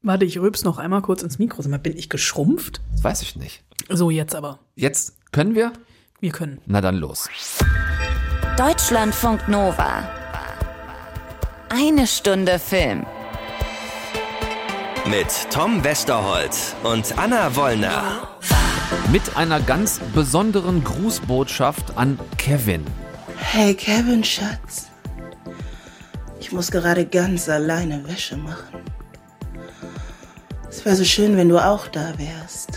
Warte, ich rülps noch einmal kurz ins Mikro. Sag mal, bin ich geschrumpft? Das weiß ich nicht. So, jetzt aber. Jetzt können wir? Wir können. Na dann los. Deutschlandfunk Nova. Eine Stunde Film. Mit Tom Westerholt und Anna Wollner. Mit einer ganz besonderen Grußbotschaft an Kevin. Hey Kevin, Schatz. Ich muss gerade ganz alleine Wäsche machen. Es wäre so schön, wenn du auch da wärst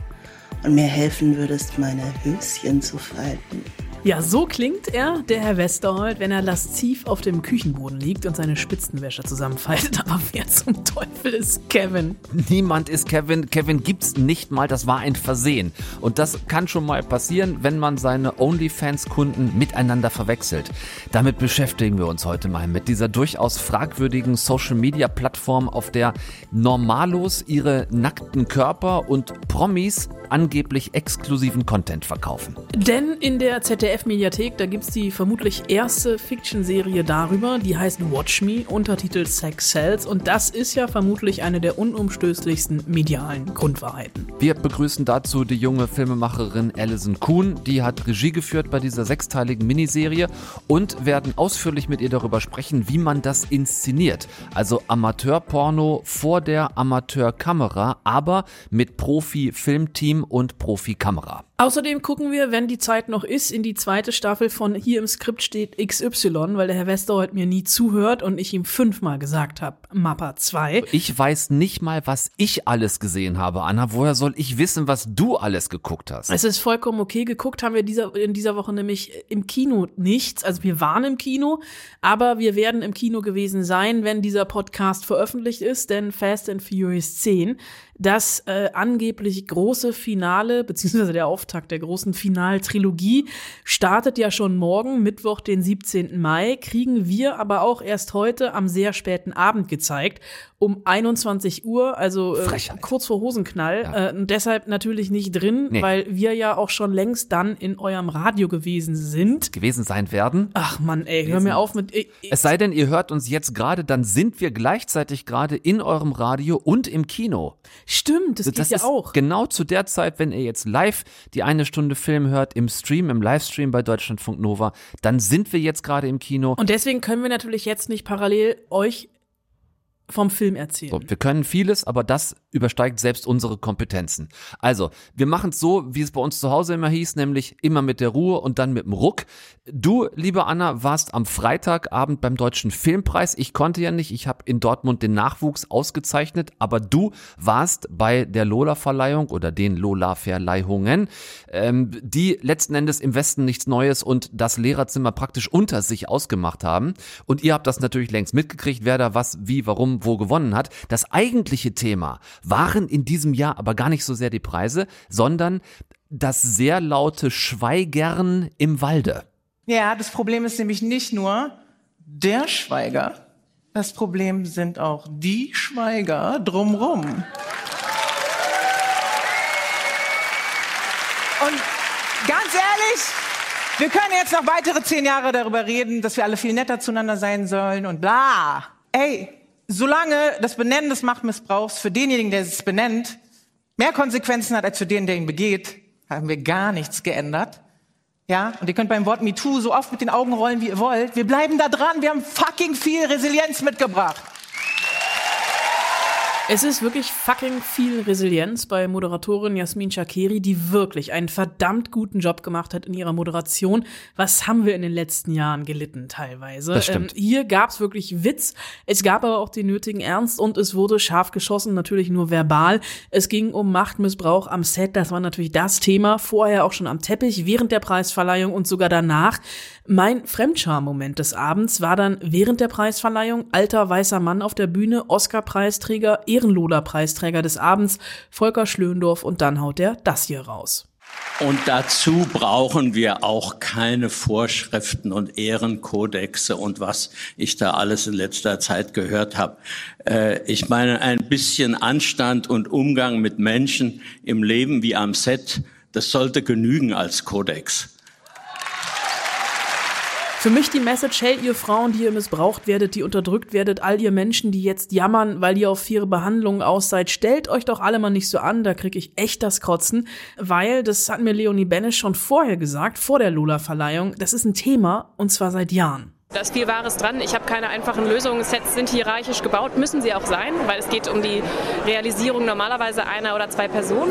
und mir helfen würdest, meine Höschen zu falten. Ja, so klingt er, der Herr Westerholt, wenn er lasziv auf dem Küchenboden liegt und seine Spitzenwäsche zusammenfaltet. Aber wer zum Teufel ist Kevin? Niemand ist Kevin. Kevin gibt's nicht mal, das war ein Versehen. Und das kann schon mal passieren, wenn man seine OnlyFans-Kunden miteinander verwechselt. Damit beschäftigen wir uns heute mal mit dieser durchaus fragwürdigen Social-Media-Plattform, auf der Normalos ihre nackten Körper und Promis angeblich exklusiven Content verkaufen. Denn in der ZDF-Mediathek, da gibt's die vermutlich erste Fiction-Serie darüber, die heißt Watch Me, Untertitel Sex Sells, und das ist ja vermutlich eine der unumstößlichsten medialen Grundwahrheiten. Wir begrüßen dazu die junge Filmemacherin Alison Kuhn, die hat Regie geführt bei dieser sechsteiligen Miniserie, und werden ausführlich mit ihr darüber sprechen, wie man das inszeniert. Also Amateurporno vor der Amateurkamera, aber mit Profi-Filmteam und Profikamera. Außerdem gucken wir, wenn die Zeit noch ist, in die zweite Staffel von Hier im Skript steht XY, weil der Herr Westerholt mir nie zuhört und ich ihm 5-mal gesagt habe, Mappa 2. Ich weiß nicht mal, was ich alles gesehen habe, Anna. Woher soll ich wissen, was du alles geguckt hast? Es ist vollkommen okay. Geguckt haben wir in dieser Woche nämlich im Kino nichts. Also wir waren im Kino, aber wir werden im Kino gewesen sein, wenn dieser Podcast veröffentlicht ist, denn Fast and Furious 10, das angeblich große Finale, beziehungsweise der Auftakt der großen Finaltrilogie, startet ja schon morgen, Mittwoch, den 17. Mai, kriegen wir aber auch erst heute am sehr späten Abend gezeigt, um 21 Uhr, also kurz vor Hosenknall. Ja. Und deshalb natürlich nicht drin, weil wir ja auch schon längst dann in eurem Radio gewesen sein werden. Ach Mann, ey, hör mir auf mit... Es sei denn, ihr hört uns jetzt gerade, dann sind wir gleichzeitig gerade in eurem Radio und im Kino. Stimmt, das geht ja auch. Genau zu der Zeit, wenn ihr jetzt live die eine Stunde Film hört, im Stream, im Livestream bei Deutschlandfunk Nova, dann sind wir jetzt gerade im Kino. Und deswegen können wir natürlich jetzt nicht parallel euch vom Film erzählen. So, wir können vieles, aber das übersteigt selbst unsere Kompetenzen. Also, wir machen es so, wie es bei uns zu Hause immer hieß, nämlich immer mit der Ruhe und dann mit dem Ruck. Du, liebe Anna, warst am Freitagabend beim Deutschen Filmpreis. Ich konnte ja nicht, ich habe in Dortmund den Nachwuchs ausgezeichnet, aber du warst bei der Lola-Verleihung oder den Lola-Verleihungen, die letzten Endes im Westen nichts Neues und das Lehrerzimmer praktisch unter sich ausgemacht haben. Und ihr habt das natürlich längst mitgekriegt, wer da was, wie, warum, wo gewonnen hat. Das eigentliche Thema waren in diesem Jahr aber gar nicht so sehr die Preise, sondern das sehr laute Schweigern im Walde. Ja, das Problem ist nämlich nicht nur der Schweiger, das Problem sind auch die Schweiger drumrum. Und ganz ehrlich, wir können jetzt noch weitere 10 Jahre darüber reden, dass wir alle viel netter zueinander sein sollen und bla. Ey, solange das Benennen des Machtmissbrauchs für denjenigen, der es benennt, mehr Konsequenzen hat als für den, der ihn begeht, haben wir gar nichts geändert. Ja, und ihr könnt beim Wort MeToo so oft mit den Augen rollen, wie ihr wollt. Wir bleiben da dran, wir haben fucking viel Resilienz mitgebracht. Es ist wirklich fucking viel Resilienz bei Moderatorin Jasmin Shakeri, die wirklich einen verdammt guten Job gemacht hat in ihrer Moderation. Was haben wir in den letzten Jahren gelitten teilweise? Das stimmt. Hier gab's wirklich Witz, es gab aber auch den nötigen Ernst und es wurde scharf geschossen, natürlich nur verbal. Es ging um Machtmissbrauch am Set, das war natürlich das Thema, vorher auch schon am Teppich, während der Preisverleihung und sogar danach. Mein Fremdscham-Moment des Abends war dann während der Preisverleihung, alter weißer Mann auf der Bühne, Oscar-Preisträger, Ehrenloder-Preisträger des Abends, Volker Schlöndorff, und dann haut er das hier raus. Und dazu brauchen wir auch keine Vorschriften und Ehrenkodexe und was ich da alles in letzter Zeit gehört habe. Ich meine, ein bisschen Anstand und Umgang mit Menschen im Leben wie am Set, das sollte genügen als Kodex. Für mich die Message, hey, ihr Frauen, die ihr missbraucht werdet, die unterdrückt werdet, all ihr Menschen, die jetzt jammern, weil ihr auf faire Behandlungen aus seid, stellt euch doch alle mal nicht so an, da krieg ich echt das Kotzen, weil, das hat mir Leonie Benesch schon vorher gesagt, vor der Lola-Verleihung, das ist ein Thema, und zwar seit Jahren. Da ist viel Wahres dran. Ich habe keine einfachen Lösungen. Sets sind hierarchisch gebaut, müssen sie auch sein, weil es geht um die Realisierung normalerweise einer oder zwei Personen.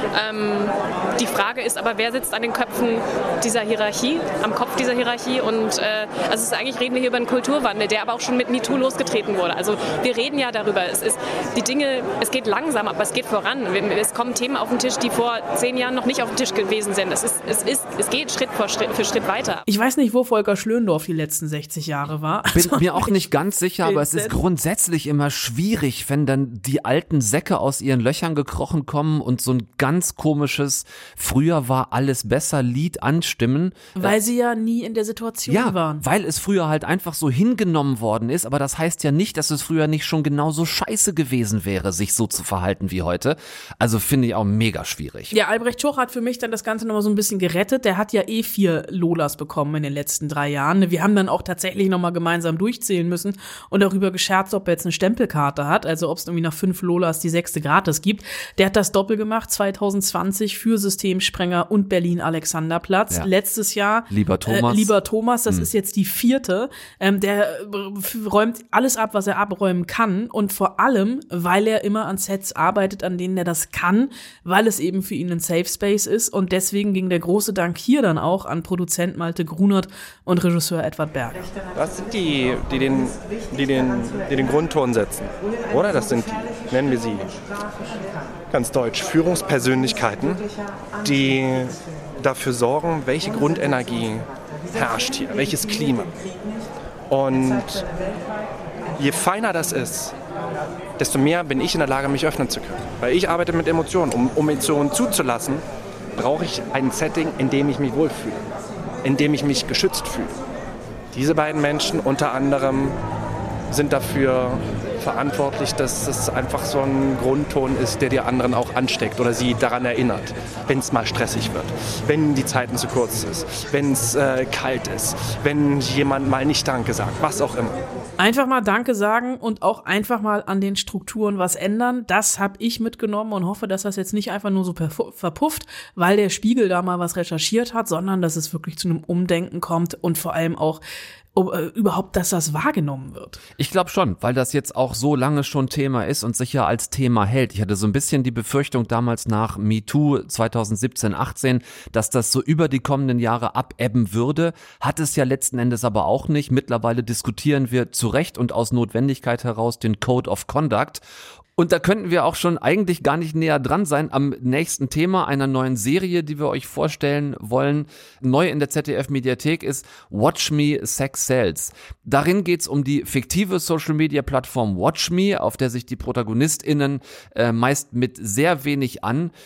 Die Frage ist aber, wer sitzt an den Köpfen dieser Hierarchie, am Kopf dieser Hierarchie? Und also reden wir hier über einen Kulturwandel, der aber auch schon mit MeToo losgetreten wurde. Also wir reden ja darüber. Es geht langsam, aber es geht voran. Es kommen Themen auf den Tisch, die vor 10 Jahren noch nicht auf dem Tisch gewesen sind. Es geht Schritt für Schritt weiter. Ich weiß nicht, wo Volker Schlöndorff die letzten 60 Jahre war. Bin mir auch nicht ganz sicher, aber es ist grundsätzlich immer schwierig, wenn dann die alten Säcke aus ihren Löchern gekrochen kommen und so ein ganz komisches "Früher war alles besser" Lied anstimmen. Weil sie ja nie in der Situation waren. Weil es früher halt einfach so hingenommen worden ist, aber das heißt ja nicht, dass es früher nicht schon genauso scheiße gewesen wäre, sich so zu verhalten wie heute. Also finde ich auch mega schwierig. Ja, Albrecht Schuch hat für mich dann das Ganze nochmal so ein bisschen gerettet. Der hat ja 4 Lolas bekommen in den letzten 3 Jahren. Wir haben dann auch tatsächlich nochmal gemeinsam durchzählen müssen und darüber gescherzt, ob er jetzt eine Stempelkarte hat, also ob es irgendwie nach 5 Lolas die 6. gratis gibt. Der hat das doppelt gemacht, 2020 für Systemsprenger und Berlin-Alexanderplatz. Ja. Letztes Jahr Lieber Thomas, das ist jetzt die 4. Der räumt alles ab, was er abräumen kann, und vor allem, weil er immer an Sets arbeitet, an denen er das kann, weil es eben für ihn ein Safe Space ist, und deswegen ging der große Dank hier dann auch an Produzent Malte Grunert und Regisseur Edward Berger. Das sind die den Grundton setzen, oder? Das sind die, nennen wir sie ganz deutsch, Führungspersönlichkeiten, die dafür sorgen, welche Grundenergie herrscht hier, welches Klima. Und je feiner das ist, desto mehr bin ich in der Lage, mich öffnen zu können. Weil ich arbeite mit Emotionen. Um Emotionen zuzulassen, brauche ich ein Setting, in dem ich mich wohlfühle, in dem ich mich geschützt fühle. Diese beiden Menschen unter anderem sind dafür verantwortlich, dass es einfach so ein Grundton ist, der die anderen auch ansteckt oder sie daran erinnert, wenn es mal stressig wird, wenn die Zeiten zu kurz ist, wenn es kalt ist, wenn jemand mal nicht Danke sagt, was auch immer. Einfach mal Danke sagen und auch einfach mal an den Strukturen was ändern. Das habe ich mitgenommen und hoffe, dass das jetzt nicht einfach nur so verpufft, weil der Spiegel da mal was recherchiert hat, sondern dass es wirklich zu einem Umdenken kommt und vor allem auch überhaupt, dass das wahrgenommen wird. Ich glaube schon, weil das jetzt auch so lange schon Thema ist und sich ja als Thema hält. Ich hatte so ein bisschen die Befürchtung damals nach MeToo 2017, 18, dass das so über die kommenden Jahre abebben würde. Hat es ja letzten Endes aber auch nicht. Mittlerweile diskutieren wir zu Recht und aus Notwendigkeit heraus den Code of Conduct. Und da könnten wir auch schon eigentlich gar nicht näher dran sein am nächsten Thema einer neuen Serie, die wir euch vorstellen wollen. Neu in der ZDF-Mediathek ist Watch Me, Sex Sells. Darin geht's um die fiktive Social-Media-Plattform Watch Me, auf der sich die ProtagonistInnen meist mit sehr wenig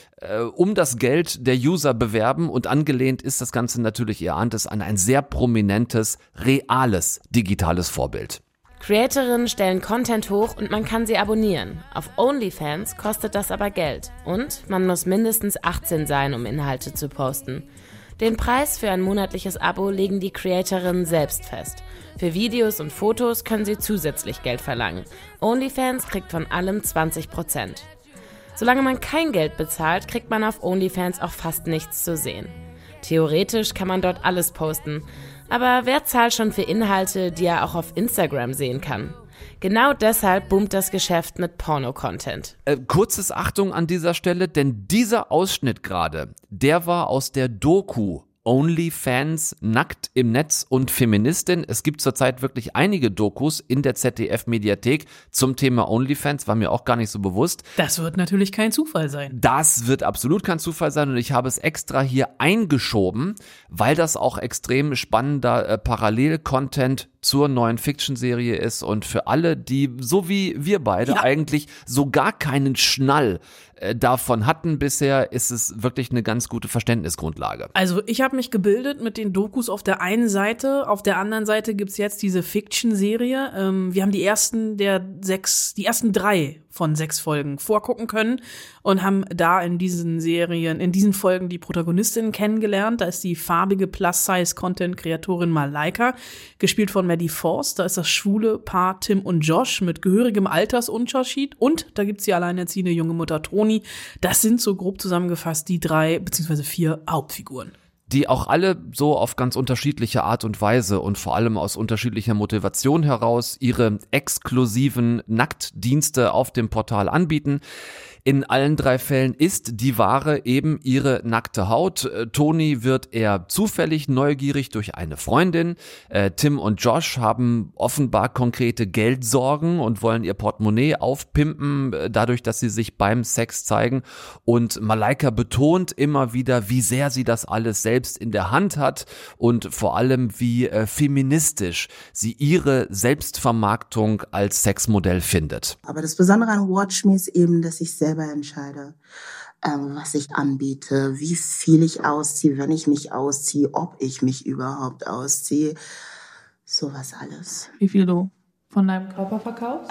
um das Geld der User bewerben, und angelehnt ist das Ganze natürlich, ihr ahnt es, an ein sehr prominentes, reales digitales Vorbild. Creatorinnen stellen Content hoch und man kann sie abonnieren. Auf OnlyFans kostet das aber Geld. Und man muss mindestens 18 sein, um Inhalte zu posten. Den Preis für ein monatliches Abo legen die Creatorinnen selbst fest. Für Videos und Fotos können sie zusätzlich Geld verlangen. OnlyFans kriegt von allem 20%. Solange man kein Geld bezahlt, kriegt man auf OnlyFans auch fast nichts zu sehen. Theoretisch kann man dort alles posten. Aber wer zahlt schon für Inhalte, die er auch auf Instagram sehen kann? Genau deshalb boomt das Geschäft mit Porno-Content. Kurzes Achtung an dieser Stelle, denn dieser Ausschnitt gerade, der war aus der Doku OnlyFans, nackt im Netz und Feministin. Es gibt zurzeit wirklich einige Dokus in der ZDF-Mediathek zum Thema OnlyFans, war mir auch gar nicht so bewusst. Das wird natürlich kein Zufall sein. Das wird absolut kein Zufall sein, und ich habe es extra hier eingeschoben, weil das auch extrem spannender Parallel-Content zur neuen Fiction-Serie ist und für alle, die, so wie wir beide, eigentlich so gar keinen Schnall davon hatten bisher, ist es wirklich eine ganz gute Verständnisgrundlage. Also ich habe habe mich gebildet mit den Dokus auf der einen Seite. Auf der anderen Seite gibt's jetzt diese Fiction-Serie. Wir haben die ersten 3 von 6 Folgen vorgucken können und haben da in diesen Folgen die Protagonistinnen kennengelernt. Da ist die farbige Plus-Size-Content-Kreatorin Malaika, gespielt von Maddie Force. Da ist das schwule Paar Tim und Josh mit gehörigem Altersunterschied. Und da gibt's die alleinerziehende junge Mutter Toni. Das sind so grob zusammengefasst die 3 bzw. 4 Hauptfiguren. Die auch alle so auf ganz unterschiedliche Art und Weise und vor allem aus unterschiedlicher Motivation heraus ihre exklusiven Nacktdienste auf dem Portal anbieten. In allen 3 Fällen ist die Ware eben ihre nackte Haut. Toni wird eher zufällig neugierig durch eine Freundin. Tim und Josh haben offenbar konkrete Geldsorgen und wollen ihr Portemonnaie aufpimpen, dadurch, dass sie sich beim Sex zeigen. Und Malaika betont immer wieder, wie sehr sie das alles selbst in der Hand hat und vor allem, wie feministisch sie ihre Selbstvermarktung als Sexmodell findet. Aber das Besondere an Watch Me ist eben, dass ich selber entscheide, was ich anbiete, wie viel ich ausziehe, wenn ich mich ausziehe, ob ich mich überhaupt ausziehe. Sowas alles. Wie viel du von deinem Körper verkaufst?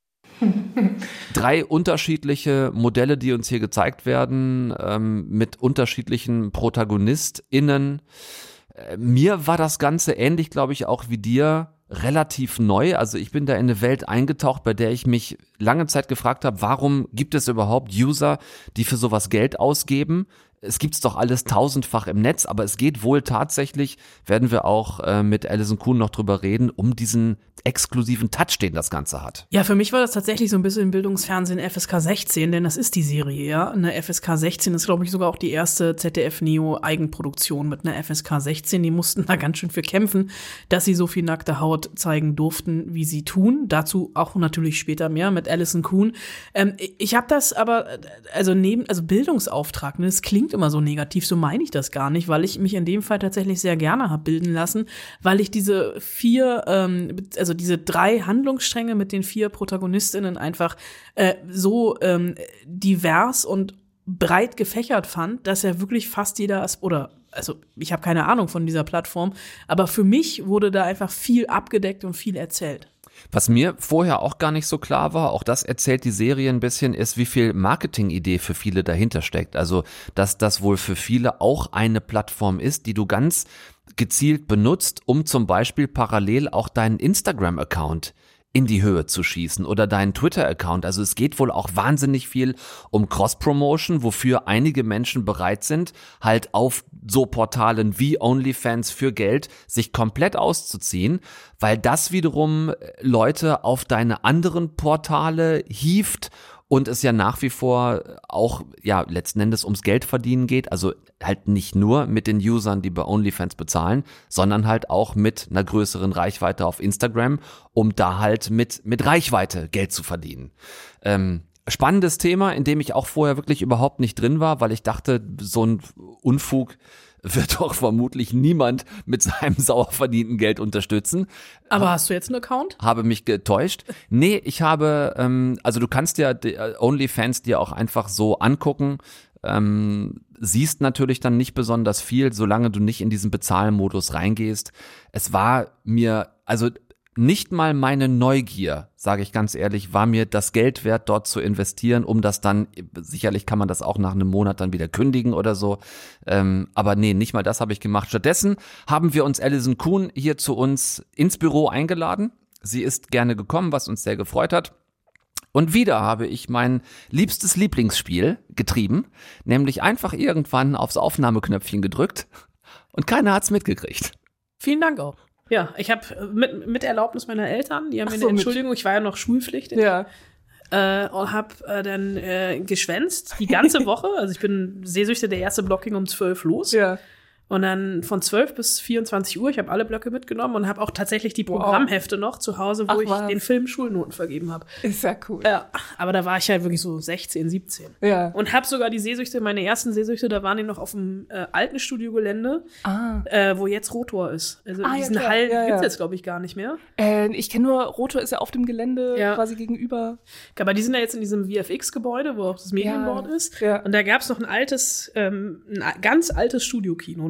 3 unterschiedliche Modelle, die uns hier gezeigt werden, mit unterschiedlichen ProtagonistInnen. Mir war das Ganze ähnlich, glaube ich, auch wie dir, relativ neu. Also ich bin da in eine Welt eingetaucht, bei der ich mich lange Zeit gefragt habe, warum gibt es überhaupt User, die für sowas Geld ausgeben? Es gibt's doch alles tausendfach im Netz, aber es geht wohl tatsächlich, werden wir auch mit Alison Kuhn noch drüber reden, um diesen exklusiven Touch, den das Ganze hat. Ja, für mich war das tatsächlich so ein bisschen Bildungsfernsehen FSK 16, denn das ist die Serie, ja. Eine FSK 16 ist, glaube ich, sogar auch die erste ZDF-Neo-Eigenproduktion mit einer FSK 16. Die mussten da ganz schön für kämpfen, dass sie so viel nackte Haut zeigen durften, wie sie tun. Dazu auch natürlich später mehr mit Alison Kuhn. Ich habe das aber, also Bildungsauftrag, ne, das klingt immer so negativ, so meine ich das gar nicht, weil ich mich in dem Fall tatsächlich sehr gerne habe bilden lassen, weil ich diese 3 Handlungsstränge mit den 4 ProtagonistInnen einfach so divers und breit gefächert fand, dass ja wirklich fast jeder ich habe keine Ahnung von dieser Plattform, aber für mich wurde da einfach viel abgedeckt und viel erzählt. Was mir vorher auch gar nicht so klar war, auch das erzählt die Serie ein bisschen, ist, wie viel Marketingidee für viele dahinter steckt. Also, dass das wohl für viele auch eine Plattform ist, die du ganz gezielt benutzt, um zum Beispiel parallel auch deinen Instagram-Account in die Höhe zu schießen oder deinen Twitter-Account. Also es geht wohl auch wahnsinnig viel um Cross-Promotion, wofür einige Menschen bereit sind, halt auf so Portalen wie OnlyFans für Geld sich komplett auszuziehen, weil das wiederum Leute auf deine anderen Portale hieft und es ja nach wie vor auch letzten Endes ums Geld verdienen geht, also halt nicht nur mit den Usern, die bei OnlyFans bezahlen, sondern halt auch mit einer größeren Reichweite auf Instagram, um da halt mit Reichweite Geld zu verdienen. Spannendes Thema, in dem ich auch vorher wirklich überhaupt nicht drin war, weil ich dachte, so ein Unfug wird doch vermutlich niemand mit seinem sauer verdienten Geld unterstützen. Aber hast du jetzt einen Account? Habe mich getäuscht. Nee, ich habe, also du kannst ja OnlyFans dir auch einfach so angucken, siehst natürlich dann nicht besonders viel, solange du nicht in diesen Bezahlmodus reingehst. Es war mir, also nicht mal meine Neugier, sage ich ganz ehrlich, war mir das Geld wert, dort zu investieren, um das dann, sicherlich kann man das auch nach einem Monat dann wieder kündigen oder so, aber nee, nicht mal das habe ich gemacht. Stattdessen haben wir uns Alison Kuhn hier zu uns ins Büro eingeladen. Sie ist gerne gekommen, was uns sehr gefreut hat. Und wieder habe ich mein liebstes Lieblingsspiel getrieben, nämlich einfach irgendwann aufs Aufnahmeknöpfchen gedrückt und keiner hat's mitgekriegt. Vielen Dank auch. Ja, ich habe mit Erlaubnis meiner Eltern, die haben mir eine Entschuldigung, ich war ja noch schulpflichtig. Ja. Und habe dann geschwänzt die ganze Woche. Also ich bin Sehsüchte, der erste Block ging um 12 los. Ja. Und dann von 12 bis 24 Uhr, ich habe alle Blöcke mitgenommen und habe auch tatsächlich die Programmhefte noch zu Hause, wo ich den Film Schulnoten vergeben habe. Ist ja cool. Ja, aber da war ich halt wirklich so 16, 17. Ja. Und habe sogar die Sehsüchte, meine ersten Sehsüchte, da waren die noch auf dem alten Studiogelände, wo jetzt Rotor ist. Also diesen Hall gibt's jetzt, glaube ich, gar nicht mehr. Ich kenne nur, Rotor ist ja auf dem Gelände quasi gegenüber. Aber die sind ja jetzt in diesem VFX-Gebäude, wo auch das Medienboard ist. Ja. Und da gab's noch ein altes, ein ganz altes Studiokino,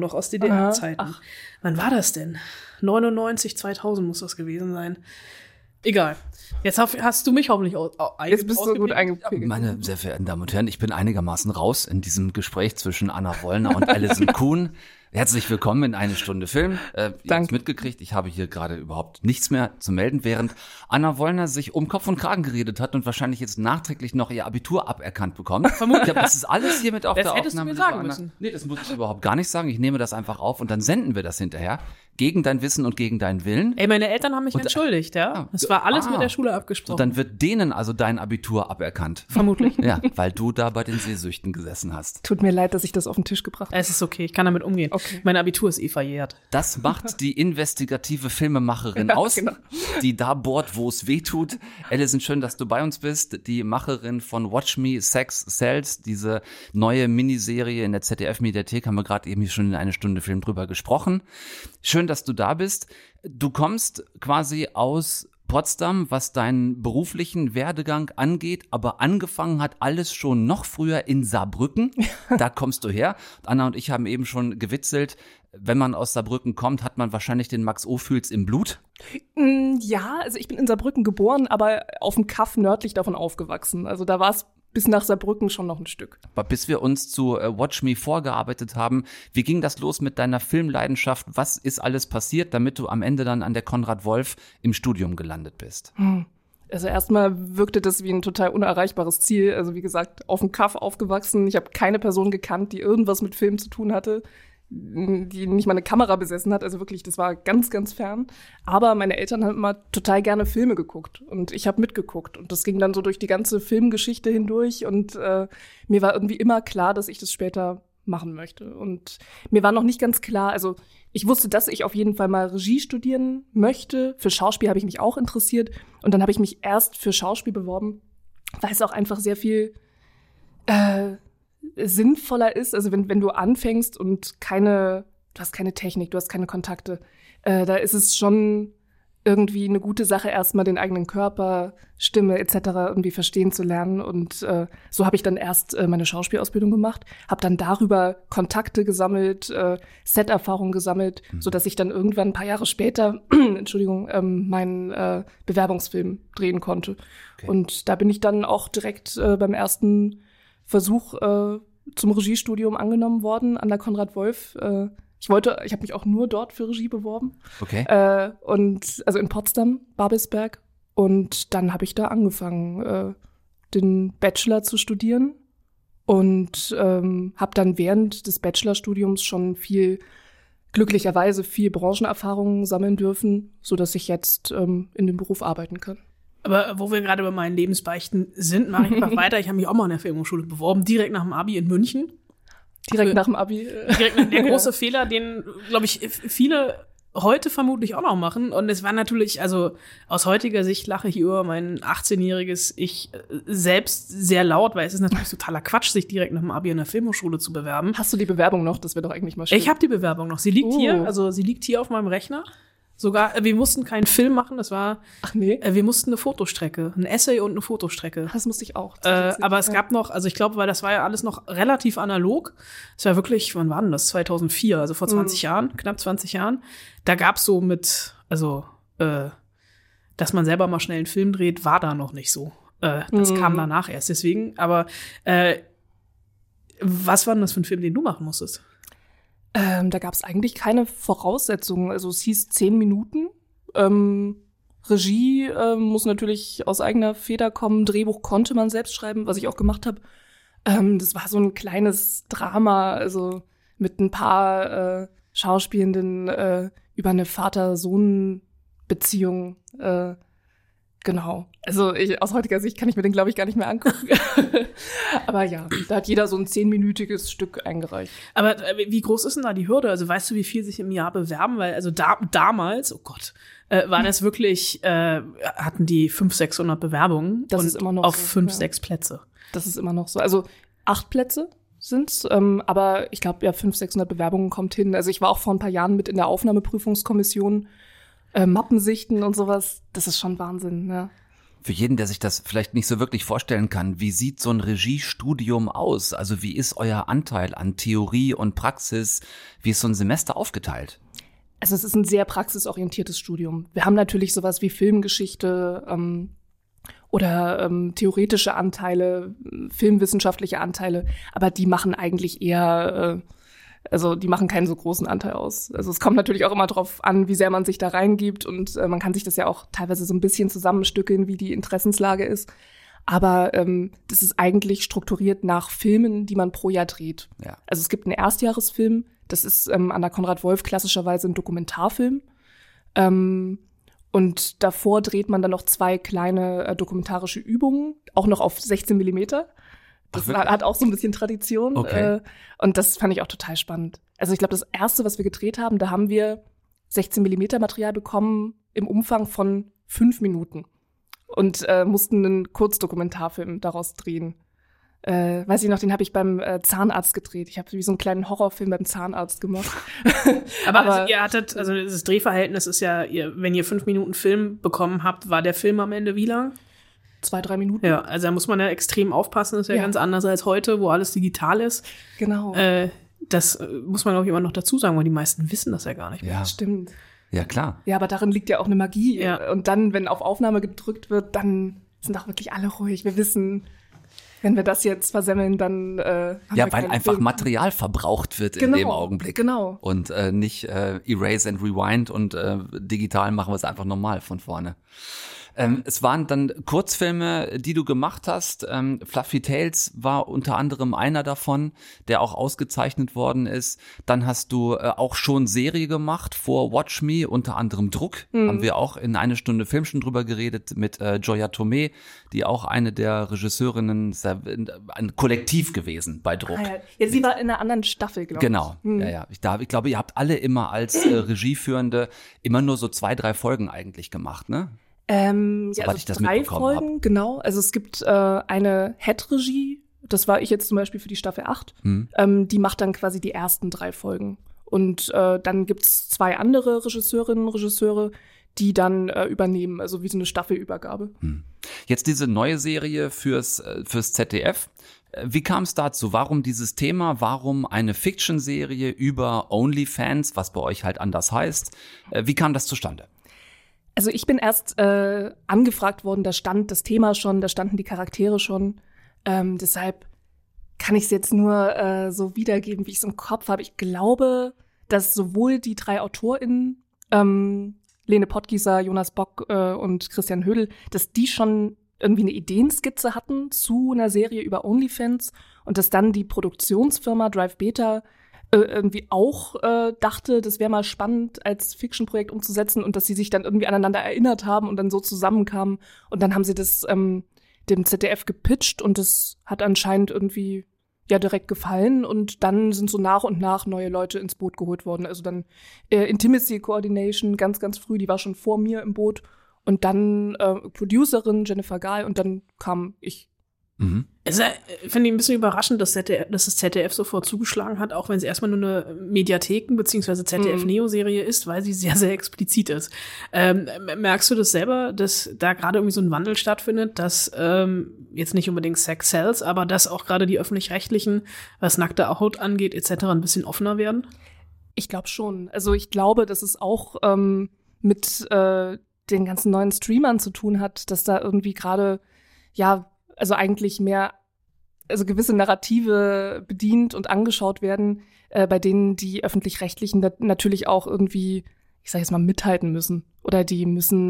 noch aus DDR-Zeiten. Wann war das denn? 99, 2000 muss das gewesen sein. Egal. Jetzt hast du mich hoffentlich Jetzt bist du gut eingepegelt. Meine sehr verehrten Damen und Herren, ich bin einigermaßen raus in diesem Gespräch zwischen Anna Wollner und Alison Kuhn. Herzlich willkommen in eine Stunde Film. Ihr habt mitgekriegt, ich habe hier gerade überhaupt nichts mehr zu melden, während Anna Wollner sich um Kopf und Kragen geredet hat und wahrscheinlich jetzt nachträglich noch ihr Abitur aberkannt bekommt. Vermutlich. Das ist alles hier mit auf der Aufnahme. Das hättest du mir sagen müssen. Nee, das muss ich überhaupt gar nicht sagen. Ich nehme das einfach auf und dann senden wir das hinterher. Gegen dein Wissen und gegen deinen Willen. Ey, meine Eltern haben mich entschuldigt, ja. Das war alles mit der Schule abgesprochen. Und dann wird denen also dein Abitur aberkannt. Vermutlich. Ja, weil du da bei den Sehsüchten gesessen hast. Tut mir leid, dass ich das auf den Tisch gebracht habe. Es ist okay, ich kann damit umgehen. Okay. Mein Abitur ist verjährt. Das macht die investigative Filmemacherin aus, genau. Die da bohrt, wo es weh tut. Alison, schön, dass du bei uns bist. Die Macherin von Watch Me, Sex Sells, diese neue Miniserie in der ZDF-Mediathek, haben wir gerade eben hier schon in eine Stunde Film drüber gesprochen. Schön, dass du da bist. Du kommst quasi aus Potsdam, was deinen beruflichen Werdegang angeht, aber angefangen hat alles schon noch früher in Saarbrücken. Da kommst du her. Anna und ich haben eben schon gewitzelt, wenn man aus Saarbrücken kommt, hat man wahrscheinlich den Max Ophüls im Blut. Ja, also ich bin in Saarbrücken geboren, aber auf dem Kaff nördlich davon aufgewachsen. Also da war es bis nach Saarbrücken schon noch ein Stück. Aber bis wir uns zu Watch Me vorgearbeitet haben, wie ging das los mit deiner Filmleidenschaft? Was ist alles passiert, damit du am Ende dann an der Konrad Wolf im Studium gelandet bist? Also erstmal wirkte das wie ein total unerreichbares Ziel. Also wie gesagt, auf dem Kaff aufgewachsen. Ich habe keine Person gekannt, die irgendwas mit Film zu tun hatte, die nicht mal eine Kamera besessen hat. Also wirklich, das war ganz, ganz fern. Aber meine Eltern haben immer total gerne Filme geguckt und ich habe mitgeguckt. Und das ging dann so durch die ganze Filmgeschichte hindurch und mir war irgendwie immer klar, dass ich das später machen möchte. Und mir war noch nicht ganz klar, also ich wusste, dass ich auf jeden Fall mal Regie studieren möchte. Für Schauspiel habe ich mich auch interessiert. Und dann habe ich mich erst für Schauspiel beworben, weil es auch einfach sehr viel sinnvoller ist, also wenn du anfängst und du hast keine Technik, du hast keine Kontakte, da ist es schon irgendwie eine gute Sache, erstmal den eigenen Körper, Stimme etc. irgendwie verstehen zu lernen und so habe ich dann erst meine Schauspielausbildung gemacht, habe dann darüber Kontakte gesammelt, Set-Erfahrung gesammelt, sodass ich dann irgendwann ein paar Jahre später, meinen Bewerbungsfilm drehen konnte. Okay. Und da bin ich dann auch direkt beim ersten Versuch zum Regiestudium angenommen worden an der Konrad Wolf. Ich habe mich auch nur dort für Regie beworben. Okay. Und also in Potsdam, Babelsberg. Und dann habe ich da angefangen, den Bachelor zu studieren und habe dann während des Bachelorstudiums schon glücklicherweise viel Branchenerfahrung sammeln dürfen, sodass ich jetzt in dem Beruf arbeiten kann. Aber wo wir gerade bei meinen Lebensbeichten sind, mache ich einfach weiter. Ich habe mich auch mal an der Filmhochschule beworben, direkt nach dem Abi in München. Direkt nach dem Abi? Direkt der große Fehler, den, glaube ich, viele heute vermutlich auch noch machen. Und es war natürlich, also aus heutiger Sicht lache ich über mein 18-jähriges Ich selbst sehr laut, weil es ist natürlich totaler Quatsch, sich direkt nach dem Abi an der Filmhochschule zu bewerben. Hast du die Bewerbung noch? Das wäre doch eigentlich mal schön. Ich habe die Bewerbung noch. Sie liegt hier auf meinem Rechner. Sogar, wir mussten keinen Film machen, wir mussten eine Fotostrecke, ein Essay und eine Fotostrecke. Das musste ich auch. Aber es gab noch, also ich glaube, weil das war ja alles noch relativ analog. Es war wirklich, wann war denn das? 2004, also vor 20 Jahren, knapp 20 Jahren. Da gab's so dass man selber mal schnell einen Film dreht, war da noch nicht so. Das kam danach erst, deswegen. Aber was war denn das für ein Film, den du machen musstest? Da gab es eigentlich keine Voraussetzungen. Also es hieß 10 Minuten. Regie muss natürlich aus eigener Feder kommen. Drehbuch konnte man selbst schreiben, was ich auch gemacht habe. Das war so ein kleines Drama, also mit ein paar Schauspielenden über eine Vater-Sohn-Beziehung. Genau. Also aus heutiger Sicht kann ich mir den, glaube ich, gar nicht mehr angucken. Aber ja, da hat jeder so ein 10-minütiges Stück eingereicht. Aber wie groß ist denn da die Hürde? Also weißt du, wie viel sich im Jahr bewerben? Weil also damals, oh Gott, war das wirklich, hatten die 500-600 Bewerbungen das ist immer noch auf so, 5-6 Plätze. Das ist immer noch so. Also 8 Plätze sind's, aber ich glaube, ja, 500-600 Bewerbungen kommt hin. Also ich war auch vor ein paar Jahren mit in der Aufnahmeprüfungskommission, Mappensichten und sowas, das ist schon Wahnsinn, ja. Für jeden, der sich das vielleicht nicht so wirklich vorstellen kann, wie sieht so ein Regiestudium aus? Also wie ist euer Anteil an Theorie und Praxis? Wie ist so ein Semester aufgeteilt? Also es ist ein sehr praxisorientiertes Studium. Wir haben natürlich sowas wie Filmgeschichte oder theoretische Anteile, filmwissenschaftliche Anteile, aber die machen eigentlich eher, die machen keinen so großen Anteil aus. Also es kommt natürlich auch immer drauf an, wie sehr man sich da reingibt und man kann sich das ja auch teilweise so ein bisschen zusammenstückeln, wie die Interessenslage ist. Aber das ist eigentlich strukturiert nach Filmen, die man pro Jahr dreht. Ja. Also es gibt einen Erstjahresfilm, das ist an der Konrad Wolf klassischerweise ein Dokumentarfilm. Und davor dreht man dann noch 2 kleine dokumentarische Übungen, auch noch auf 16 Millimeter. Das hat auch so ein bisschen Tradition. Okay. Und das fand ich auch total spannend. Also ich glaube, das erste, was wir gedreht haben, da haben wir 16 Millimeter Material bekommen im Umfang von 5 Minuten. Und mussten einen Kurzdokumentarfilm daraus drehen. Weiß ich noch, den habe ich beim Zahnarzt gedreht. Ich habe wie so einen kleinen Horrorfilm beim Zahnarzt gemacht. Aber also ihr hattet, also das Drehverhältnis ist ja, wenn ihr 5 Minuten Film bekommen habt, war der Film am Ende wie lang? 2-3 Minuten. Ja, also da muss man ja extrem aufpassen. Das ist ja ganz anders als heute, wo alles digital ist. Genau. Das muss man, glaube ich, immer noch dazu sagen, weil die meisten wissen das ja gar nicht mehr. Ja. Stimmt. Ja, klar. Ja, aber darin liegt ja auch eine Magie. Ja. Und dann, wenn auf Aufnahme gedrückt wird, dann sind auch wirklich alle ruhig. Wir wissen, wenn wir das jetzt versemmeln, dann haben wir weil einfach Film. Material verbraucht wird in dem Augenblick. Genau. Und nicht Erase and Rewind und digital machen wir es einfach normal von vorne. Es waren dann Kurzfilme, die du gemacht hast. Fluffy Tales war unter anderem einer davon, der auch ausgezeichnet worden ist. Dann hast du auch schon Serie gemacht vor Watch Me, unter anderem Druck. Haben wir auch in 1 Stunde Film schon drüber geredet mit Joya Tomei, die auch eine der Regisseurinnen, ein Kollektiv gewesen bei Druck. Ja, sie war in einer anderen Staffel, glaube ich. Genau, ja. Ich glaube, ihr habt alle immer als Regieführende immer nur so 2-3 Folgen eigentlich gemacht, ne? Also ich das 3 mitbekommen Folgen, hab. genau. Also es gibt eine Head-Regie, das war ich jetzt zum Beispiel für die Staffel 8. Die macht dann quasi die ersten 3 Folgen. Und dann gibt's 2 andere Regisseurinnen und Regisseure, die dann übernehmen, also wie so eine Staffelübergabe. Jetzt diese neue Serie fürs ZDF. Wie kam es dazu? Warum dieses Thema? Warum eine Fiction-Serie über OnlyFans, was bei euch halt anders heißt? Wie kam das zustande? Also ich bin erst angefragt worden, da stand das Thema schon, da standen die Charaktere schon. Deshalb kann ich es jetzt nur so wiedergeben, wie ich es im Kopf habe. Ich glaube, dass sowohl die 3 AutorInnen, Lene Pottgieser, Jonas Bock und Christian Hödel, dass die schon irgendwie eine Ideenskizze hatten zu einer Serie über OnlyFans und dass dann die Produktionsfirma Drive Beta irgendwie auch dachte, das wäre mal spannend als Fiction-Projekt umzusetzen und dass sie sich dann irgendwie aneinander erinnert haben und dann so zusammenkamen. Und dann haben sie das dem ZDF gepitcht und das hat anscheinend irgendwie ja direkt gefallen. Und dann sind so nach und nach neue Leute ins Boot geholt worden. Also dann Intimacy Coordination ganz, ganz früh, die war schon vor mir im Boot. Und dann Producerin Jennifer Gahl und dann kam ich. Also, finde ich ein bisschen überraschend, dass das ZDF sofort zugeschlagen hat, auch wenn es erstmal nur eine Mediatheken- bzw. ZDF-Neo-Serie ist, weil sie sehr, sehr explizit ist. Merkst du das selber, dass da gerade irgendwie so ein Wandel stattfindet, dass jetzt nicht unbedingt Sex sells, aber dass auch gerade die Öffentlich-Rechtlichen, was nackte Haut angeht etc., ein bisschen offener werden? Ich glaube schon. Also ich glaube, dass es auch mit den ganzen neuen Streamern zu tun hat, dass da irgendwie gerade, ja, also eigentlich mehr, also gewisse Narrative bedient und angeschaut werden, bei denen die Öffentlich-Rechtlichen natürlich auch irgendwie, ich sage jetzt mal, mithalten müssen. Oder die müssen,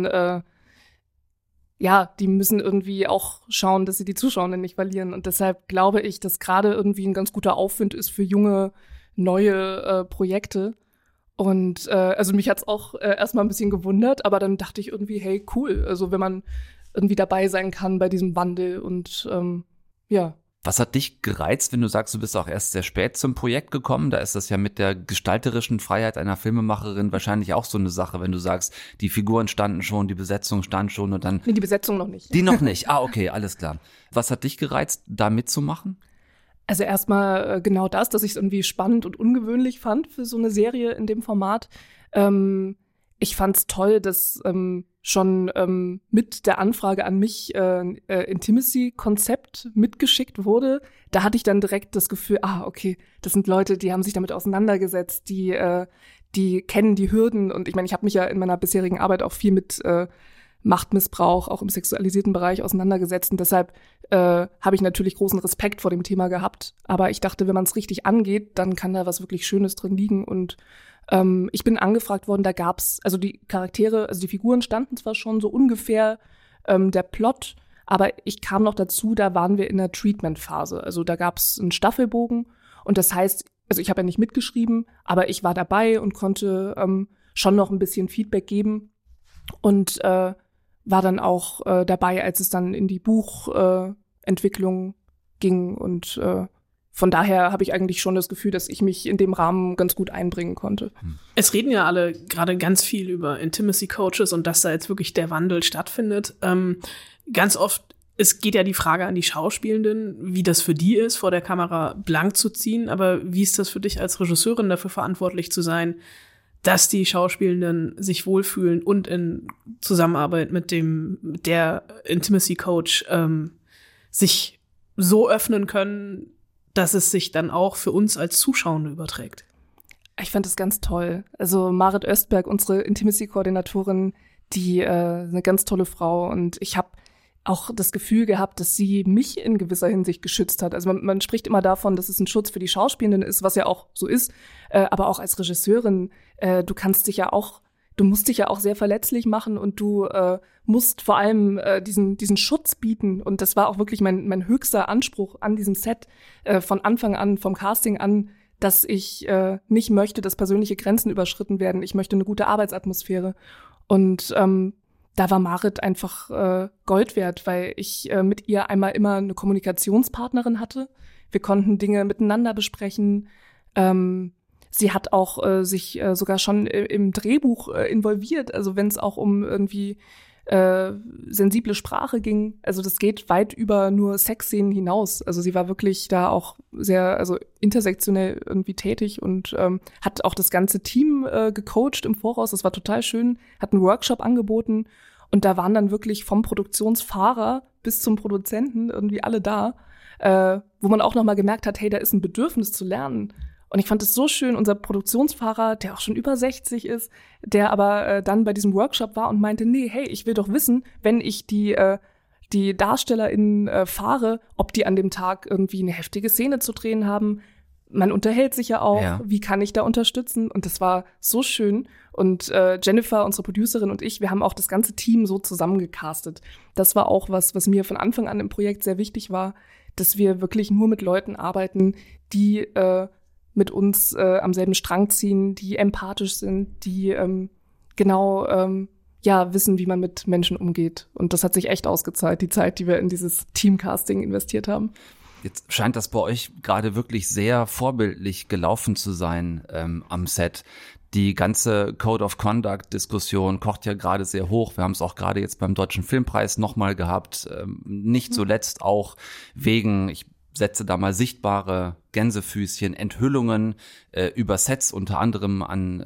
die müssen irgendwie auch schauen, dass sie die Zuschauerinnen nicht verlieren. Und deshalb glaube ich, dass gerade irgendwie ein ganz guter Aufwind ist für junge, neue Projekte. Und also mich hat's auch erstmal ein bisschen gewundert, aber dann dachte ich irgendwie, hey, cool. Also wenn man irgendwie dabei sein kann bei diesem Wandel und ja. Was hat dich gereizt, wenn du sagst, du bist auch erst sehr spät zum Projekt gekommen? Da ist das ja mit der gestalterischen Freiheit einer Filmemacherin wahrscheinlich auch so eine Sache, wenn du sagst, die Figuren standen schon, die Besetzung stand schon und dann… Nee, die Besetzung noch nicht. Die noch nicht? Ah, okay, alles klar. Was hat dich gereizt, da mitzumachen? Also erstmal genau das, dass ich es irgendwie spannend und ungewöhnlich fand für so eine Serie in dem Format. ich fand's toll, dass schon mit der Anfrage an mich Intimacy-Konzept mitgeschickt wurde. Da hatte ich dann direkt das Gefühl, okay, das sind Leute, die haben sich damit auseinandergesetzt, die kennen die Hürden. Und ich meine, ich habe mich ja in meiner bisherigen Arbeit auch viel mit Machtmissbrauch, auch im sexualisierten Bereich auseinandergesetzt. Und deshalb habe ich natürlich großen Respekt vor dem Thema gehabt. Aber ich dachte, wenn man es richtig angeht, dann kann da was wirklich Schönes drin liegen. Und ich bin angefragt worden, da gab's, also die Charaktere, also die Figuren standen zwar schon so ungefähr, der Plot, aber ich kam noch dazu, da waren wir in der Treatment-Phase. Also da gab's einen Staffelbogen und das heißt, also ich habe ja nicht mitgeschrieben, aber ich war dabei und konnte schon noch ein bisschen Feedback geben und war dann auch dabei, als es dann in die Buchentwicklung ging und von daher habe ich eigentlich schon das Gefühl, dass ich mich in dem Rahmen ganz gut einbringen konnte. Es reden ja alle gerade ganz viel über Intimacy Coaches und dass da jetzt wirklich der Wandel stattfindet. Ganz oft, es geht ja die Frage an die Schauspielenden, wie das für die ist, vor der Kamera blank zu ziehen. Aber wie ist das für dich als Regisseurin, dafür verantwortlich zu sein, dass die Schauspielenden sich wohlfühlen und in Zusammenarbeit mit der Intimacy Coach sich so öffnen können, dass es sich dann auch für uns als Zuschauende überträgt? Ich fand das ganz toll. Also Marit Östberg, unsere Intimacy-Koordinatorin, die eine ganz tolle Frau. Und ich habe auch das Gefühl gehabt, dass sie mich in gewisser Hinsicht geschützt hat. Also man spricht immer davon, dass es ein Schutz für die Schauspielenden ist, was ja auch so ist. Aber auch als Regisseurin, du musst dich ja auch sehr verletzlich machen und du musst vor allem diesen Schutz bieten. Und das war auch wirklich mein höchster Anspruch an diesem Set von Anfang an, vom Casting an, dass ich nicht möchte, dass persönliche Grenzen überschritten werden. Ich möchte eine gute Arbeitsatmosphäre. Und da war Marit einfach Gold wert, weil ich mit ihr einmal immer eine Kommunikationspartnerin hatte. Wir konnten Dinge miteinander besprechen. Sie hat auch sich sogar schon im Drehbuch involviert, also wenn es auch um irgendwie sensible Sprache ging. Also das geht weit über nur Sexszenen hinaus. Also sie war wirklich da auch sehr, also intersektionell irgendwie tätig und hat auch das ganze Team gecoacht im Voraus. Das war total schön, hat einen Workshop angeboten und da waren dann wirklich vom Produktionsfahrer bis zum Produzenten irgendwie alle da, wo man auch nochmal gemerkt hat, hey, da ist ein Bedürfnis zu lernen. Und ich fand es so schön, unser Produktionsfahrer, der auch schon über 60 ist, der aber dann bei diesem Workshop war und meinte, nee, hey, ich will doch wissen, wenn ich die DarstellerInnen fahre, ob die an dem Tag irgendwie eine heftige Szene zu drehen haben. Man unterhält sich ja auch, Wie kann ich da unterstützen? Und das war so schön. Und Jennifer, unsere Producerin und ich, wir haben auch das ganze Team so zusammengecastet. Das war auch was mir von Anfang an im Projekt sehr wichtig war, dass wir wirklich nur mit Leuten arbeiten, die mit uns am selben Strang ziehen, die empathisch sind, die wissen, wie man mit Menschen umgeht. Und das hat sich echt ausgezahlt, die Zeit, die wir in dieses Teamcasting investiert haben. Jetzt scheint das bei euch gerade wirklich sehr vorbildlich gelaufen zu sein am Set. Die ganze Code of Conduct-Diskussion kocht ja gerade sehr hoch. Wir haben es auch gerade jetzt beim Deutschen Filmpreis nochmal gehabt. Nicht zuletzt auch wegen, ich setze da mal sichtbare Gänsefüßchen, Enthüllungen über Sets unter anderem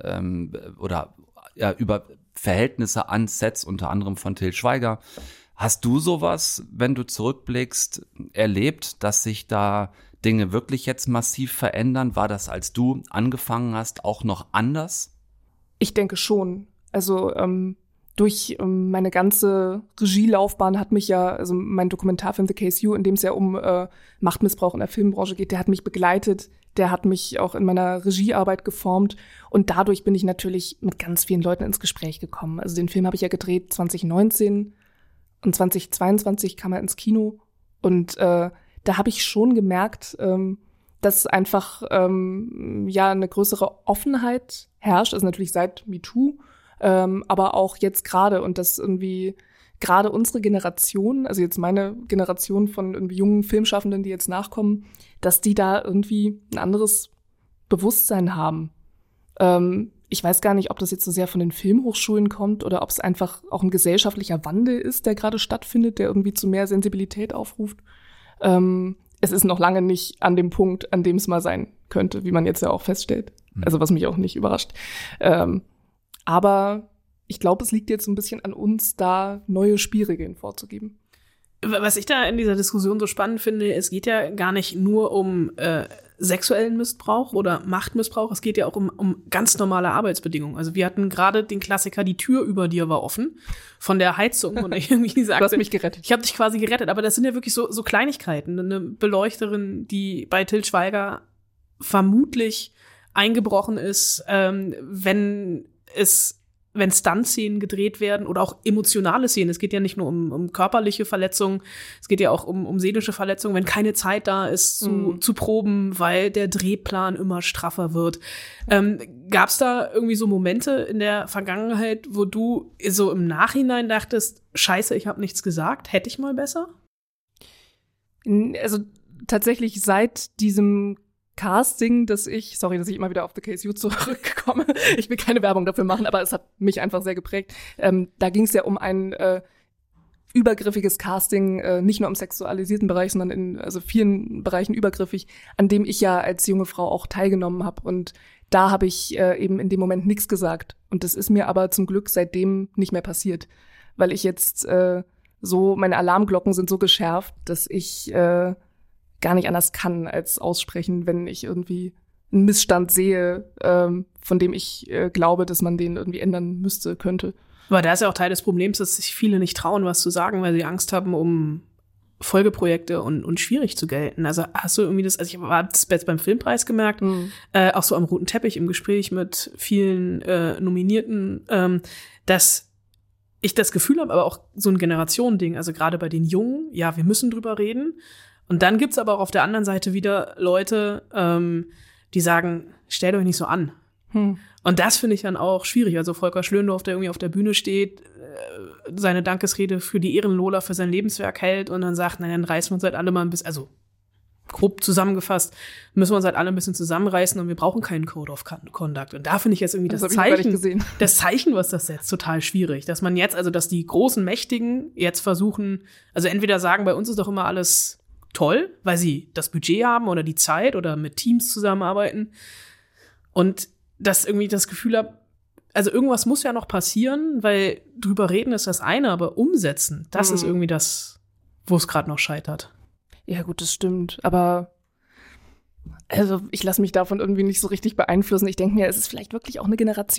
über Verhältnisse an Sets unter anderem von Til Schweiger. Hast du sowas, wenn du zurückblickst, erlebt, dass sich da Dinge wirklich jetzt massiv verändern? War das, als du angefangen hast, auch noch anders? Ich denke schon. Also durch meine ganze Regielaufbahn hat mich ja, also mein Dokumentarfilm The Case You, in dem es ja um Machtmissbrauch in der Filmbranche geht, der hat mich begleitet, der hat mich auch in meiner Regiearbeit geformt und dadurch bin ich natürlich mit ganz vielen Leuten ins Gespräch gekommen. Also den Film habe ich ja gedreht 2019 und 2022 kam er ins Kino und da habe ich schon gemerkt, dass einfach eine größere Offenheit herrscht, also natürlich seit MeToo, aber auch jetzt gerade und dass irgendwie gerade unsere Generation, also jetzt meine Generation von irgendwie jungen Filmschaffenden, die jetzt nachkommen, dass die da irgendwie ein anderes Bewusstsein haben. Ich weiß gar nicht, ob das jetzt so sehr von den Filmhochschulen kommt oder ob es einfach auch ein gesellschaftlicher Wandel ist, der gerade stattfindet, der irgendwie zu mehr Sensibilität aufruft. Es ist noch lange nicht an dem Punkt, an dem es mal sein könnte, wie man jetzt ja auch feststellt. Also was mich auch nicht überrascht. Aber ich glaube, es liegt jetzt ein bisschen an uns, da neue Spielregeln vorzugeben. Was ich da in dieser Diskussion so spannend finde, es geht ja gar nicht nur um sexuellen Missbrauch oder Machtmissbrauch, es geht ja auch um ganz normale Arbeitsbedingungen. Also wir hatten gerade den Klassiker, die Tür über dir war offen von der Heizung und ich irgendwie sagte, du hast mich gerettet. Ich habe dich quasi gerettet, aber das sind ja wirklich so Kleinigkeiten. Eine Beleuchterin, die bei Til Schweiger vermutlich eingebrochen ist, wenn Stunt-Szenen gedreht werden oder auch emotionale Szenen. Es geht ja nicht nur um körperliche Verletzungen, es geht ja auch um seelische Verletzungen, wenn keine Zeit da ist zu proben, weil der Drehplan immer straffer wird. Gab es da irgendwie so Momente in der Vergangenheit, wo du so im Nachhinein dachtest, scheiße, ich habe nichts gesagt, hätte ich mal besser? Also tatsächlich seit diesem Casting, sorry, dass ich immer wieder auf The Case You zurückkomme. Ich will keine Werbung dafür machen, aber es hat mich einfach sehr geprägt. Da ging es ja um ein übergriffiges Casting, nicht nur im sexualisierten Bereich, sondern in vielen Bereichen übergriffig, an dem ich ja als junge Frau auch teilgenommen habe. Und da habe ich eben in dem Moment nichts gesagt. Und das ist mir aber zum Glück seitdem nicht mehr passiert, weil ich jetzt meine Alarmglocken sind so geschärft, dass ich gar nicht anders kann als aussprechen, wenn ich irgendwie einen Missstand sehe, von dem ich glaube, dass man den irgendwie ändern könnte. Aber da ist ja auch Teil des Problems, dass sich viele nicht trauen, was zu sagen, weil sie Angst haben um Folgeprojekte und schwierig zu gelten. Also hast du irgendwie ich habe das jetzt beim Filmpreis gemerkt, auch so am roten Teppich im Gespräch mit vielen Nominierten, dass ich das Gefühl habe, aber auch so ein Generationending, also gerade bei den Jungen, ja, wir müssen drüber reden. Und dann gibt's aber auch auf der anderen Seite wieder Leute, die sagen, stellt euch nicht so an. Und das finde ich dann auch schwierig. Also Volker Schlöndorff, der irgendwie auf der Bühne steht, seine Dankesrede für die Ehrenlola, für sein Lebenswerk hält und dann sagt, nein, dann reißen wir uns halt alle mal ein bisschen, also grob zusammengefasst, müssen wir uns halt alle ein bisschen zusammenreißen und wir brauchen keinen Code of Conduct. Und da finde ich jetzt irgendwie das Zeichen, was das setzt, total schwierig. Dass man jetzt, dass die großen Mächtigen jetzt versuchen, also entweder sagen, bei uns ist doch immer alles toll, weil sie das Budget haben oder die Zeit oder mit Teams zusammenarbeiten. Und dass irgendwie das Gefühl habe, also irgendwas muss ja noch passieren, weil drüber reden ist das eine, aber umsetzen, das ist irgendwie das, wo es gerade noch scheitert. Ja gut, das stimmt, aber ich lasse mich davon irgendwie nicht so richtig beeinflussen. Ich denke mir, es ist vielleicht wirklich auch eine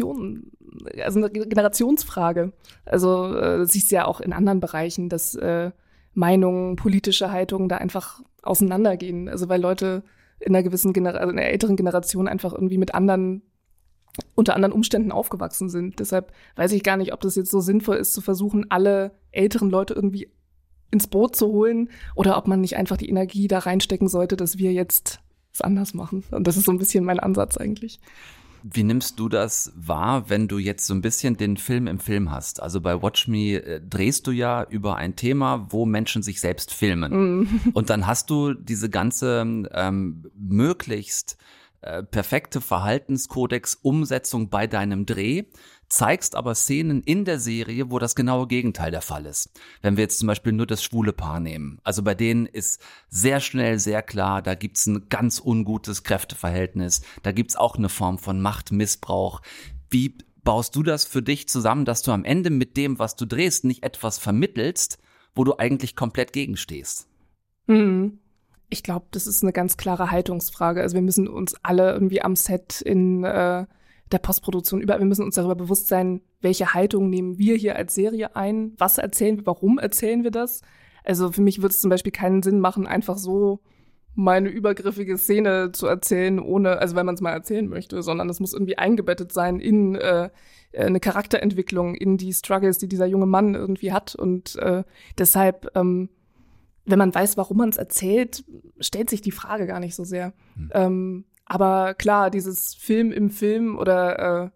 Generationsfrage. Also siehst du ja auch in anderen Bereichen, dass Meinungen, politische Haltungen da einfach auseinandergehen. Also weil Leute in einer gewissen in einer älteren Generation einfach irgendwie unter anderen Umständen aufgewachsen sind. Deshalb weiß ich gar nicht, ob das jetzt so sinnvoll ist, zu versuchen, alle älteren Leute irgendwie ins Boot zu holen oder ob man nicht einfach die Energie da reinstecken sollte, dass wir jetzt es anders machen. Und das ist so ein bisschen mein Ansatz eigentlich. Wie nimmst du das wahr, wenn du jetzt so ein bisschen den Film im Film hast? Also bei Watch Me drehst du ja über ein Thema, wo Menschen sich selbst filmen. Und dann hast du diese ganze möglichst perfekte Verhaltenskodex-Umsetzung bei deinem Dreh, zeigst aber Szenen in der Serie, wo das genaue Gegenteil der Fall ist. Wenn wir jetzt zum Beispiel nur das schwule Paar nehmen. Also bei denen ist sehr schnell, sehr klar, da gibt's ein ganz ungutes Kräfteverhältnis, da gibt's auch eine Form von Machtmissbrauch. Wie baust du das für dich zusammen, dass du am Ende mit dem, was du drehst, nicht etwas vermittelst, wo du eigentlich komplett gegenstehst? Ich glaube, das ist eine ganz klare Haltungsfrage. Also wir müssen uns alle irgendwie am Set in der Postproduktion wir müssen uns darüber bewusst sein, welche Haltung nehmen wir hier als Serie ein, was erzählen wir, warum erzählen wir das? Also für mich würde es zum Beispiel keinen Sinn machen, einfach so mal eine übergriffige Szene zu erzählen, weil man es mal erzählen möchte, sondern es muss irgendwie eingebettet sein in eine Charakterentwicklung, in die Struggles, die dieser junge Mann irgendwie hat. Und deshalb, wenn man weiß, warum man es erzählt, stellt sich die Frage gar nicht so sehr. Aber klar, dieses Film im Film oder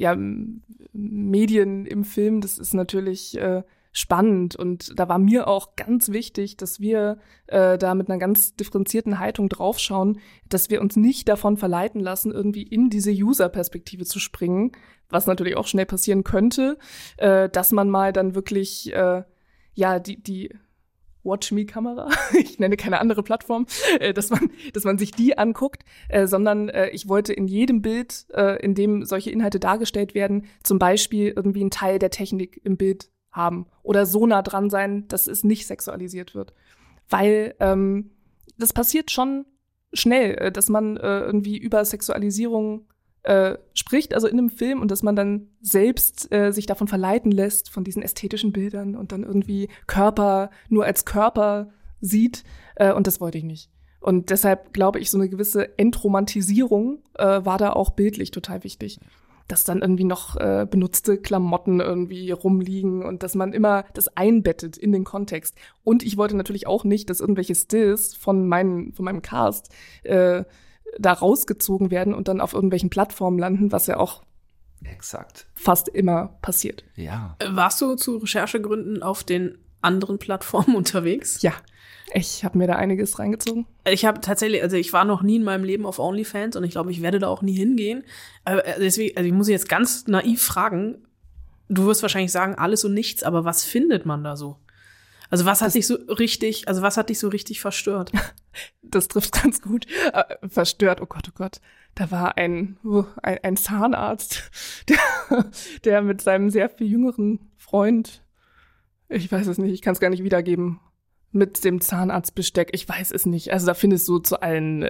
Medien im Film, das ist natürlich spannend. Und da war mir auch ganz wichtig, dass wir da mit einer ganz differenzierten Haltung draufschauen, dass wir uns nicht davon verleiten lassen, irgendwie in diese User-Perspektive zu springen, was natürlich auch schnell passieren könnte, dass man mal dann wirklich die Watch-Me-Kamera, ich nenne keine andere Plattform, dass man sich die anguckt, sondern ich wollte in jedem Bild, in dem solche Inhalte dargestellt werden, zum Beispiel irgendwie einen Teil der Technik im Bild haben oder so nah dran sein, dass es nicht sexualisiert wird. Weil das passiert schon schnell, dass man irgendwie über Sexualisierung spricht, also in einem Film, und dass man dann selbst sich davon verleiten lässt, von diesen ästhetischen Bildern und dann irgendwie Körper nur als Körper sieht. Und das wollte ich nicht. Und deshalb glaube ich, so eine gewisse Entromantisierung war da auch bildlich total wichtig. Dass dann irgendwie noch benutzte Klamotten irgendwie rumliegen und dass man immer das einbettet in den Kontext. Und ich wollte natürlich auch nicht, dass irgendwelche Stills von meinem Cast da rausgezogen werden und dann auf irgendwelchen Plattformen landen, was ja auch exakt fast immer passiert. Ja. Warst du zu Recherchegründen auf den anderen Plattformen unterwegs? Ja, ich habe mir da einiges reingezogen. Ich habe tatsächlich, also ich war noch nie in meinem Leben auf OnlyFans und ich glaube, ich werde da auch nie hingehen. Aber deswegen, also ich muss jetzt ganz naiv fragen, du wirst wahrscheinlich sagen, alles und nichts, aber was findet man da so? Also was hat dich so richtig verstört? Das trifft ganz gut. Verstört, oh Gott. Da war ein Zahnarzt, der mit seinem sehr viel jüngeren Freund, ich weiß es nicht, ich kann es gar nicht wiedergeben, mit dem Zahnarztbesteck, ich weiß es nicht. Also da findest du zu allen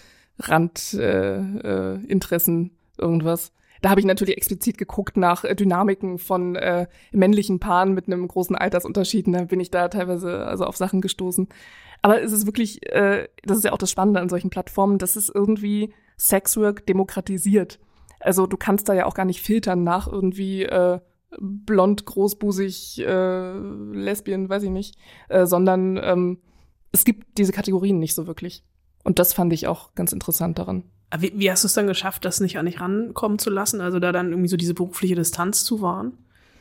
Randinteressen irgendwas. Da habe ich natürlich explizit geguckt nach Dynamiken von männlichen Paaren mit einem großen Altersunterschied. Und da bin ich da teilweise also auf Sachen gestoßen. Aber es ist wirklich, das ist ja auch das Spannende an solchen Plattformen, dass es irgendwie Sexwork demokratisiert. Also du kannst da ja auch gar nicht filtern nach irgendwie blond, großbusig, Lesbien, weiß ich nicht, sondern es gibt diese Kategorien nicht so wirklich. Und das fand ich auch ganz interessant daran. Wie hast du es dann geschafft, das nicht an dich rankommen zu lassen? Also da dann irgendwie so diese berufliche Distanz zu wahren?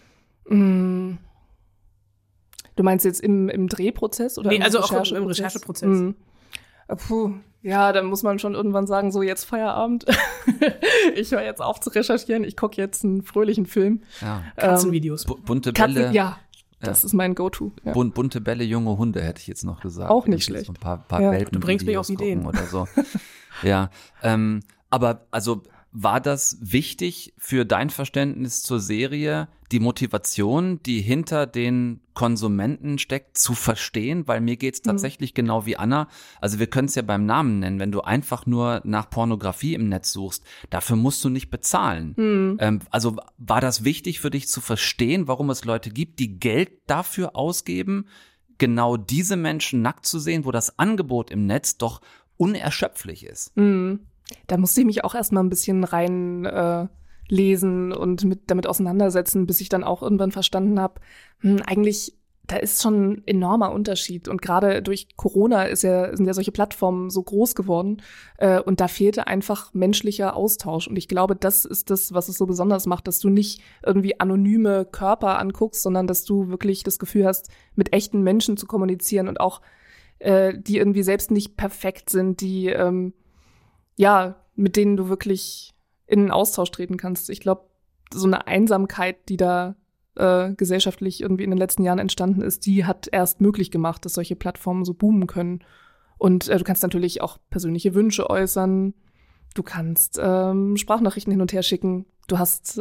Du meinst jetzt im Drehprozess oder nee, also auch im Rechercheprozess? Puh, ja, dann muss man schon irgendwann sagen, so jetzt Feierabend. Ich höre jetzt auf zu recherchieren, ich gucke jetzt einen fröhlichen Film. Ja. Katzenvideos. Bunte Bälle. Ja, das ist mein Go-To. Ja. Bunte Bälle, junge Hunde, hätte ich jetzt noch gesagt. Auch nicht schlecht. So ein paar Welpen. Du bringst mich auf Ideen. Oder so. Ja, aber also war das wichtig für dein Verständnis zur Serie, die Motivation, die hinter den Konsumenten steckt, zu verstehen? Weil mir geht's tatsächlich genau wie Anna. Also wir können es ja beim Namen nennen. Wenn du einfach nur nach Pornografie im Netz suchst, dafür musst du nicht bezahlen. Also war das wichtig für dich zu verstehen, warum es Leute gibt, die Geld dafür ausgeben, genau diese Menschen nackt zu sehen, wo das Angebot im Netz doch unerschöpflich ist? Da musste ich mich auch erstmal ein bisschen rein lesen und damit auseinandersetzen, bis ich dann auch irgendwann verstanden habe, eigentlich, da ist schon ein enormer Unterschied. Und gerade durch Corona sind ja solche Plattformen so groß geworden. Und da fehlte einfach menschlicher Austausch. Und ich glaube, das ist das, was es so besonders macht, dass du nicht irgendwie anonyme Körper anguckst, sondern dass du wirklich das Gefühl hast, mit echten Menschen zu kommunizieren und auch die irgendwie selbst nicht perfekt sind, die mit denen du wirklich in einen Austausch treten kannst. Ich glaube, so eine Einsamkeit, die da gesellschaftlich irgendwie in den letzten Jahren entstanden ist, die hat erst möglich gemacht, dass solche Plattformen so boomen können. Und du kannst natürlich auch persönliche Wünsche äußern. Du kannst Sprachnachrichten hin und her schicken. Du hast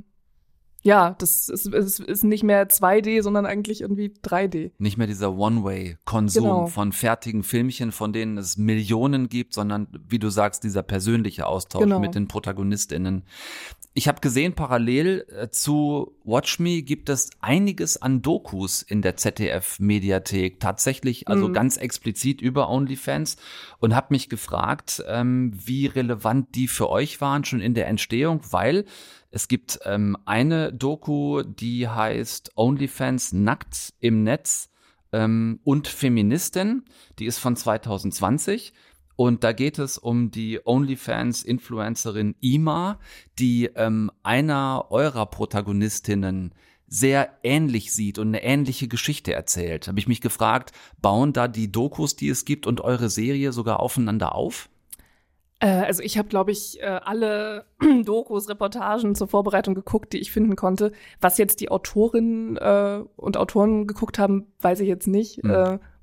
das ist nicht mehr 2D, sondern eigentlich irgendwie 3D. Nicht mehr dieser One-Way-Konsum von fertigen Filmchen, von denen es Millionen gibt, sondern, wie du sagst, dieser persönliche Austausch mit den ProtagonistInnen. Ich habe gesehen, parallel zu Watch Me gibt es einiges an Dokus in der ZDF-Mediathek. Tatsächlich, also ganz explizit über OnlyFans. Und habe mich gefragt, wie relevant die für euch waren, schon in der Entstehung, weil es gibt eine Doku, die heißt OnlyFans nackt im Netz und Feministin. Die ist von 2020. Und da geht es um die OnlyFans-Influencerin Ima, die einer eurer Protagonistinnen sehr ähnlich sieht und eine ähnliche Geschichte erzählt. Habe ich mich gefragt, bauen da die Dokus, die es gibt, und eure Serie sogar aufeinander auf? Also ich habe, glaube ich, alle Dokus, Reportagen zur Vorbereitung geguckt, die ich finden konnte. Was jetzt die Autorinnen und Autoren geguckt haben, weiß ich jetzt nicht.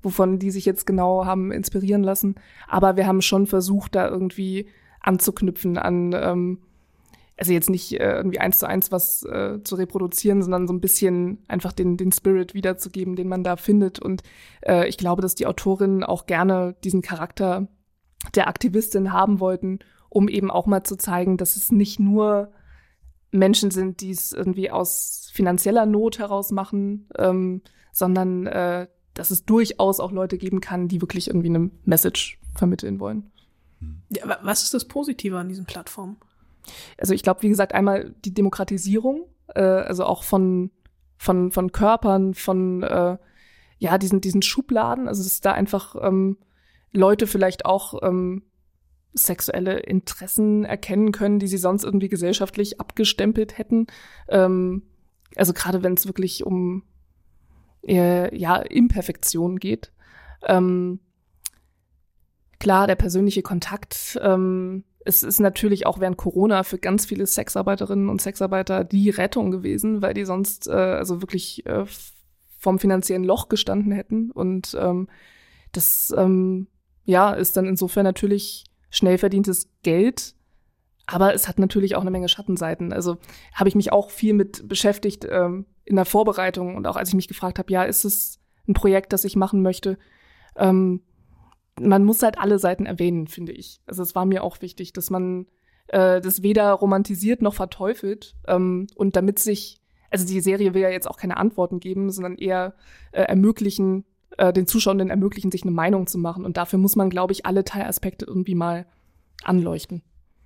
wovon die sich jetzt genau haben inspirieren lassen. Aber wir haben schon versucht, da irgendwie anzuknüpfen an, also jetzt nicht irgendwie 1:1 was zu reproduzieren, sondern so ein bisschen einfach den Spirit wiederzugeben, den man da findet. Und ich glaube, dass die Autorinnen auch gerne diesen Charakter der Aktivistin haben wollten, um eben auch mal zu zeigen, dass es nicht nur Menschen sind, die es irgendwie aus finanzieller Not heraus machen, sondern dass es durchaus auch Leute geben kann, die wirklich irgendwie eine Message vermitteln wollen. Ja, aber was ist das Positive an diesen Plattformen? Also ich glaube, wie gesagt, einmal die Demokratisierung, also auch von Körpern, von diesen Schubladen, also dass da einfach Leute vielleicht auch sexuelle Interessen erkennen können, die sie sonst irgendwie gesellschaftlich abgestempelt hätten. Also gerade wenn es wirklich um Imperfektion geht. Klar, der persönliche Kontakt. Es ist natürlich auch während Corona für ganz viele Sexarbeiterinnen und Sexarbeiter die Rettung gewesen, weil die sonst also wirklich vom finanziellen Loch gestanden hätten. Und das ist dann insofern natürlich schnell verdientes Geld, aber es hat natürlich auch eine Menge Schattenseiten. Also habe ich mich auch viel mit beschäftigt in der Vorbereitung und auch als ich mich gefragt habe, ist es ein Projekt, das ich machen möchte? Man muss halt alle Seiten erwähnen, finde ich. Also es war mir auch wichtig, dass man das weder romantisiert noch verteufelt und damit also die Serie will ja jetzt auch keine Antworten geben, sondern eher den Zuschauenden ermöglichen, sich eine Meinung zu machen. Und dafür muss man, glaube ich, alle Teilaspekte irgendwie mal anleuchten.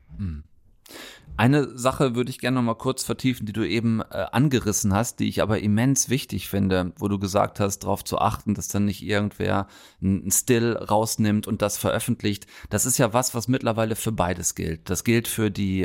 Eine Sache würde ich gerne noch mal kurz vertiefen, die du eben angerissen hast, die ich aber immens wichtig finde, wo du gesagt hast, darauf zu achten, dass dann nicht irgendwer ein Still rausnimmt und das veröffentlicht. Das ist ja was mittlerweile für beides gilt. Das gilt für die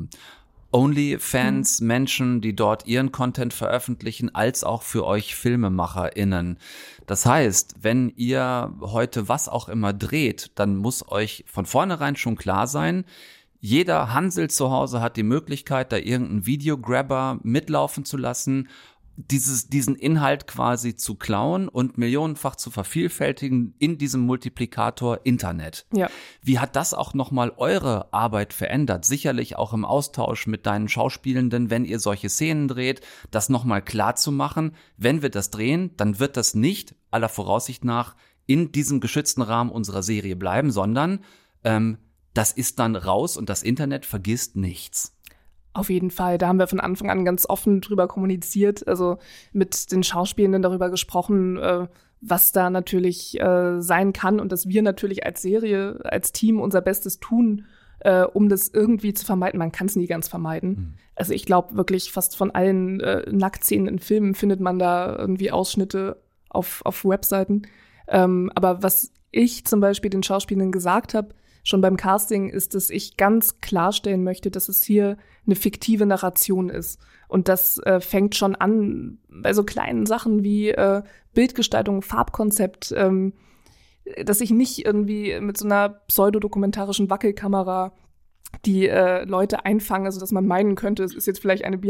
OnlyFans, Menschen, die dort ihren Content veröffentlichen, als auch für euch FilmemacherInnen. Das heißt, wenn ihr heute was auch immer dreht, dann muss euch von vornherein schon klar sein, jeder Hansel zu Hause hat die Möglichkeit, da irgendeinen Videograbber mitlaufen zu lassen, diesen Inhalt quasi zu klauen und millionenfach zu vervielfältigen in diesem Multiplikator Internet. Ja. Wie hat das auch nochmal eure Arbeit verändert? Sicherlich auch im Austausch mit deinen Schauspielenden, wenn ihr solche Szenen dreht, das nochmal klar zu machen. Wenn wir das drehen, dann wird das nicht aller Voraussicht nach in diesem geschützten Rahmen unserer Serie bleiben, sondern das ist dann raus und das Internet vergisst nichts. Auf jeden Fall, da haben wir von Anfang an ganz offen drüber kommuniziert, also mit den Schauspielenden darüber gesprochen, was da natürlich sein kann und dass wir natürlich als Serie, als Team unser Bestes tun, um das irgendwie zu vermeiden. Man kann es nie ganz vermeiden. Also ich glaube wirklich, fast von allen Nacktszenen in Filmen findet man da irgendwie Ausschnitte auf Webseiten. Aber was ich zum Beispiel den Schauspielenden gesagt habe, schon beim Casting, ist, dass ich ganz klarstellen möchte, dass es hier eine fiktive Narration ist. Und das fängt schon an bei so kleinen Sachen wie Bildgestaltung, Farbkonzept, dass ich nicht irgendwie mit so einer pseudodokumentarischen Wackelkamera die Leute einfange, sodass man meinen könnte, es ist jetzt vielleicht eine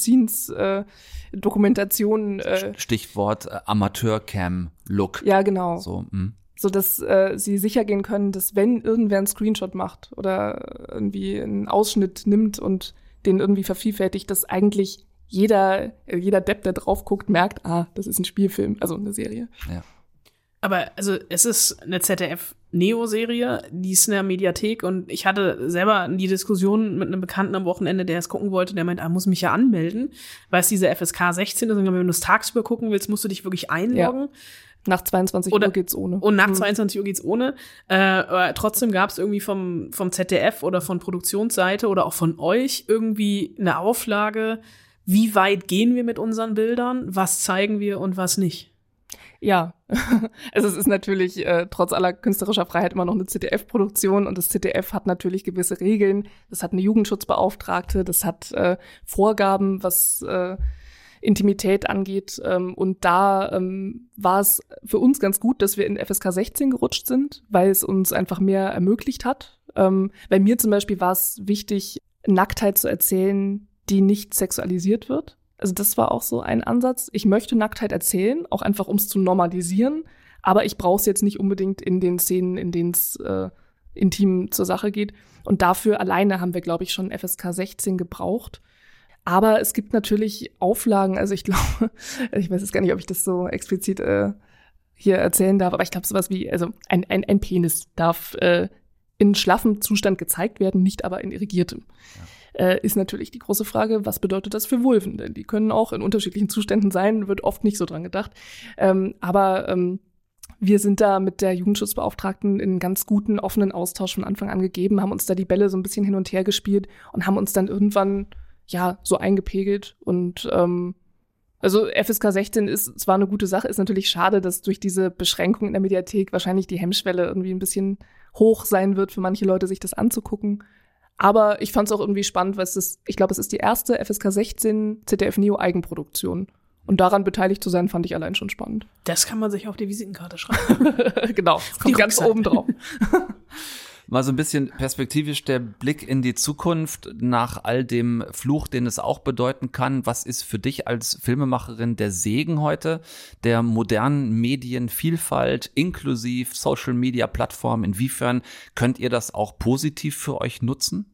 Behind-the-Scenes-Dokumentation. Stichwort Amateur-Cam-Look. Ja, genau. So dass sie sicher gehen können, dass wenn irgendwer einen Screenshot macht oder irgendwie einen Ausschnitt nimmt und den irgendwie vervielfältigt, dass eigentlich jeder Depp, der drauf guckt, merkt, das ist ein Spielfilm, also eine Serie. Ja. Aber also es ist eine ZDF-Neo-Serie, die ist in der Mediathek und ich hatte selber die Diskussion mit einem Bekannten am Wochenende, der es gucken wollte, der meint, muss mich ja anmelden, weil es diese FSK 16 ist und wenn du es tagsüber gucken willst, musst du dich wirklich einloggen. Ja. Nach 22 Uhr geht's ohne. Und nach 22 Uhr geht's ohne. Aber trotzdem gab's irgendwie vom ZDF oder von Produktionsseite oder auch von euch irgendwie eine Auflage, wie weit gehen wir mit unseren Bildern, was zeigen wir und was nicht. Ja, also es ist natürlich trotz aller künstlerischer Freiheit immer noch eine ZDF-Produktion und das ZDF hat natürlich gewisse Regeln. Das hat eine Jugendschutzbeauftragte, das hat Vorgaben, was Intimität angeht. Und da war es für uns ganz gut, dass wir in FSK 16 gerutscht sind, weil es uns einfach mehr ermöglicht hat. Bei mir zum Beispiel war es wichtig, Nacktheit zu erzählen, die nicht sexualisiert wird. Also das war auch so ein Ansatz. Ich möchte Nacktheit erzählen, auch einfach um es zu normalisieren, aber ich brauche es jetzt nicht unbedingt in den Szenen, in denen es intim zur Sache geht. Und dafür alleine haben wir, glaube ich, schon FSK 16 gebraucht. Aber es gibt natürlich Auflagen, also ich glaube, ich weiß jetzt gar nicht, ob ich das so explizit hier erzählen darf, aber ich glaube sowas wie, also ein Penis darf in schlaffem Zustand gezeigt werden, nicht aber in irrigiertem. Ja. Ist natürlich die große Frage, was bedeutet das für Vulven? Denn die können auch in unterschiedlichen Zuständen sein, wird oft nicht so dran gedacht. Aber wir sind da mit der Jugendschutzbeauftragten in ganz guten, offenen Austausch von Anfang an gegeben, haben uns da die Bälle so ein bisschen hin und her gespielt und haben uns dann irgendwann so eingepegelt. Und also FSK 16 ist zwar eine gute Sache, ist natürlich schade, dass durch diese Beschränkung in der Mediathek wahrscheinlich die Hemmschwelle irgendwie ein bisschen hoch sein wird für manche Leute, sich das anzugucken. Aber ich fand es auch irgendwie spannend, weil ich glaube, es ist die erste FSK 16 ZDF-Neo-Eigenproduktion. Und daran beteiligt zu sein, fand ich allein schon spannend. Das kann man sich auf die Visitenkarte schreiben. Genau, das kommt ganz oben drauf. Mal so ein bisschen perspektivisch der Blick in die Zukunft nach all dem Fluch, den es auch bedeuten kann. Was ist für dich als Filmemacherin der Segen heute der modernen Medienvielfalt inklusive Social-Media-Plattformen? Inwiefern könnt ihr das auch positiv für euch nutzen?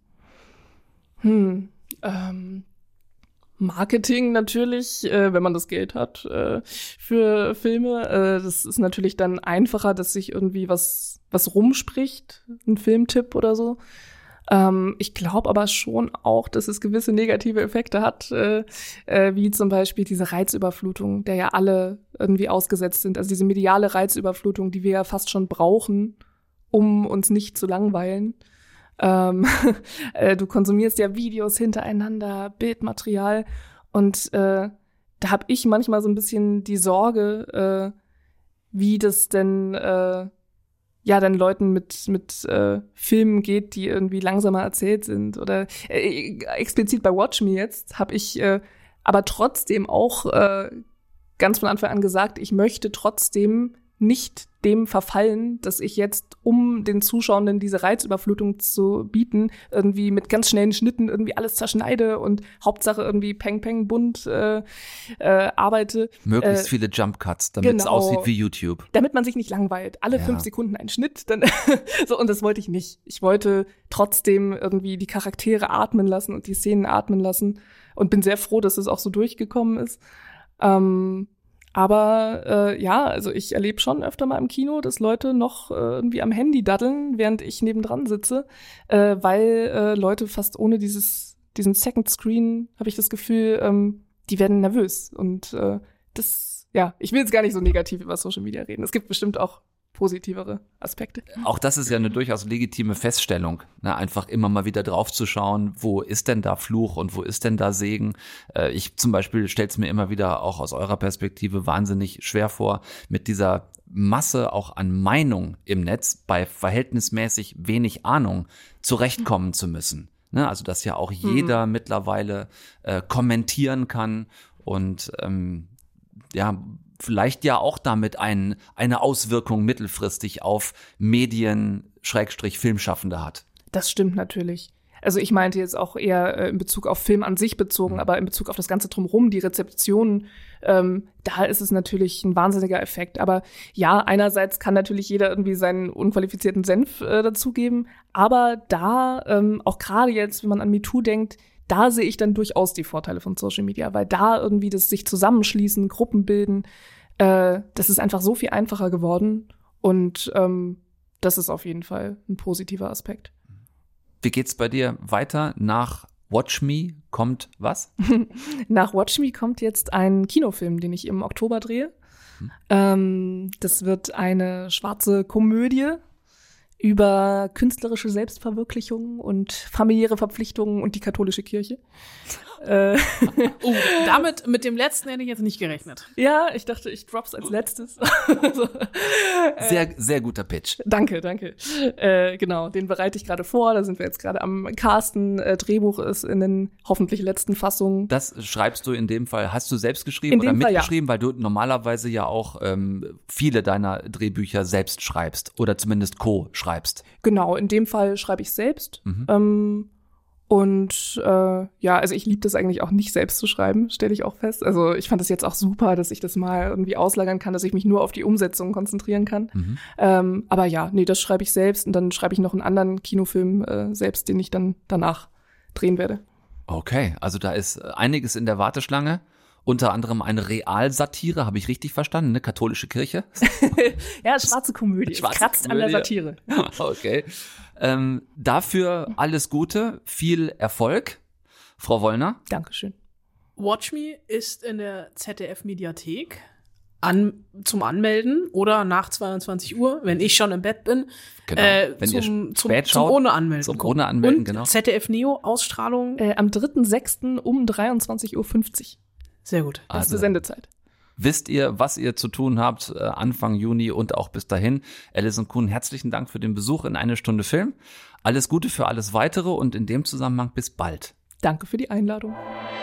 Marketing natürlich, wenn man das Geld hat für Filme. Das ist natürlich dann einfacher, dass sich irgendwie was rumspricht, ein Filmtipp oder so. Ich glaube aber schon auch, dass es gewisse negative Effekte hat, wie zum Beispiel diese Reizüberflutung, der ja alle irgendwie ausgesetzt sind. Also diese mediale Reizüberflutung, die wir ja fast schon brauchen, um uns nicht zu langweilen. Du konsumierst ja Videos hintereinander, Bildmaterial und da habe ich manchmal so ein bisschen die Sorge, wie das denn dann Leuten mit Filmen geht, die irgendwie langsamer erzählt sind. Oder explizit bei Watch Me jetzt habe ich aber trotzdem auch ganz von Anfang an gesagt, ich möchte trotzdem nicht dem verfallen, dass ich jetzt, um den Zuschauenden diese Reizüberflutung zu bieten, irgendwie mit ganz schnellen Schnitten irgendwie alles zerschneide und Hauptsache irgendwie peng, peng, bunt arbeite. Möglichst viele Jump-Cuts, damit es aussieht wie YouTube. Damit man sich nicht langweilt. Alle 5 Sekunden ein Schnitt. Dann so, und das wollte ich nicht. Ich wollte trotzdem irgendwie die Charaktere atmen lassen und die Szenen atmen lassen und bin sehr froh, dass es auch so durchgekommen ist. Aber also ich erlebe schon öfter mal im Kino, dass Leute noch irgendwie am Handy daddeln, während ich nebendran sitze, weil Leute fast ohne diesen Second Screen, habe ich das Gefühl, die werden nervös. Und ich will jetzt gar nicht so negativ über Social Media reden. Es gibt bestimmt auch positivere Aspekte. Auch das ist ja eine durchaus legitime Feststellung, ne? Einfach immer mal wieder drauf zu schauen, wo ist denn da Fluch und wo ist denn da Segen. Ich zum Beispiel stelle es mir immer wieder auch aus eurer Perspektive wahnsinnig schwer vor, mit dieser Masse auch an Meinung im Netz bei verhältnismäßig wenig Ahnung zurechtkommen zu müssen. Ne? Also dass ja auch jeder mittlerweile kommentieren kann und vielleicht ja auch damit eine Auswirkung mittelfristig auf Medien-Filmschaffende hat. Das stimmt natürlich. Also ich meinte jetzt auch eher in Bezug auf Film an sich bezogen, aber in Bezug auf das Ganze drumherum, die Rezeption, da ist es natürlich ein wahnsinniger Effekt. Aber ja, einerseits kann natürlich jeder irgendwie seinen unqualifizierten Senf dazugeben, aber da, auch gerade jetzt, wenn man an MeToo denkt, da sehe ich dann durchaus die Vorteile von Social Media, weil da irgendwie das sich zusammenschließen, Gruppen bilden, das ist einfach so viel einfacher geworden und das ist auf jeden Fall ein positiver Aspekt. Wie geht's bei dir weiter? Nach Watch Me kommt was? Nach Watch Me kommt jetzt ein Kinofilm, den ich im Oktober drehe. Das wird eine schwarze Komödie über künstlerische Selbstverwirklichung und familiäre Verpflichtungen und die katholische Kirche. Damit, mit dem letzten hätte ich jetzt nicht gerechnet. Ja, ich dachte, ich drop's als letztes. Sehr, sehr guter Pitch. Danke. Genau, den bereite ich gerade vor. Da sind wir jetzt gerade am Casten. Drehbuch ist in den hoffentlich letzten Fassungen. Das schreibst du in dem Fall, hast du selbst geschrieben oder mitgeschrieben? Ja. Weil du normalerweise ja auch viele deiner Drehbücher selbst schreibst oder zumindest co-schreibst. Genau, in dem Fall schreibe ich selbst. Und also ich liebe das eigentlich auch nicht selbst zu schreiben, stelle ich auch fest. Also ich fand das jetzt auch super, dass ich das mal irgendwie auslagern kann, dass ich mich nur auf die Umsetzung konzentrieren kann. Aber das schreibe ich selbst und dann schreibe ich noch einen anderen Kinofilm selbst, den ich dann danach drehen werde. Okay, also da ist einiges in der Warteschlange. Unter anderem eine Realsatire, habe ich richtig verstanden, ne? Katholische Kirche. Ja, schwarze Komödie. Es kratzt an der Satire. Okay. Dafür alles Gute, viel Erfolg. Frau Wollner. Dankeschön. Watch Me ist in der ZDF-Mediathek zum Anmelden oder nach 22 Uhr, wenn ich schon im Bett bin. Genau. Wenn ihr spät zum schaut, ohne Anmelden. Zum ohne Anmelden, und genau. ZDF Neo Ausstrahlung am 3.6. um 23.50 Uhr. Sehr gut. Das ist die Sendezeit. Wisst ihr, was ihr zu tun habt Anfang Juni und auch bis dahin. Alice & Kuhn, herzlichen Dank für den Besuch in Eine Stunde Film. Alles Gute für alles Weitere und in dem Zusammenhang bis bald. Danke für die Einladung.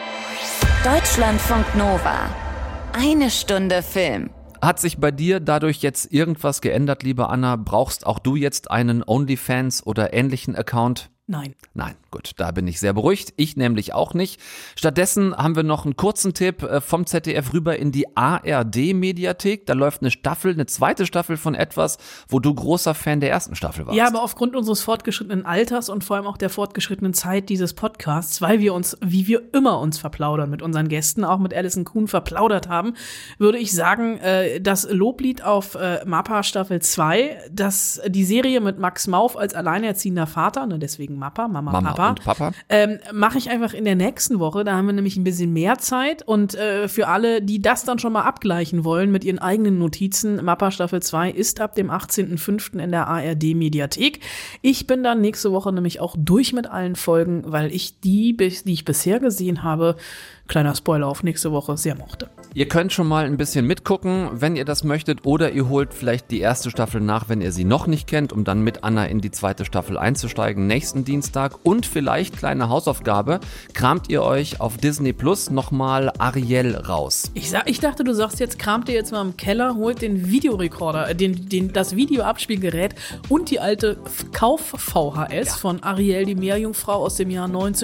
Deutschlandfunk Nova. Eine Stunde Film. Hat sich bei dir dadurch jetzt irgendwas geändert, liebe Anna? Brauchst auch du jetzt einen OnlyFans oder ähnlichen Account? Nein. Nein, gut, da bin ich sehr beruhigt. Ich nämlich auch nicht. Stattdessen haben wir noch einen kurzen Tipp vom ZDF rüber in die ARD-Mediathek. Da läuft eine zweite Staffel von etwas, wo du großer Fan der ersten Staffel warst. Ja, aber aufgrund unseres fortgeschrittenen Alters und vor allem auch der fortgeschrittenen Zeit dieses Podcasts, weil wir uns, wie wir immer uns verplaudern mit unseren Gästen, auch mit Alice & Kuhn verplaudert haben, würde ich sagen, das Loblied auf Mappa Staffel 2, die Serie mit Max Mauf als alleinerziehender Vater, ne, deswegen Mappa, Mama Papa. Und Papa. Mache ich einfach in der nächsten Woche. Da haben wir nämlich ein bisschen mehr Zeit. Und für alle, die das dann schon mal abgleichen wollen mit ihren eigenen Notizen, Mappa Staffel 2 ist ab dem 18.05. in der ARD-Mediathek. Ich bin dann nächste Woche nämlich auch durch mit allen Folgen, weil ich die ich bisher gesehen habe, kleiner Spoiler auf nächste Woche, sehr mochte. Ihr könnt schon mal ein bisschen mitgucken, wenn ihr das möchtet, oder ihr holt vielleicht die erste Staffel nach, wenn ihr sie noch nicht kennt, um dann mit Anna in die zweite Staffel einzusteigen, nächsten Dienstag. Und vielleicht, kleine Hausaufgabe, kramt ihr euch auf Disney Plus nochmal Ariel raus. Ich dachte, du sagst jetzt, kramt ihr jetzt mal im Keller, holt den Videorekorder, das Videoabspielgerät und die alte Kauf-VHS von Ariel, die Meerjungfrau aus dem Jahr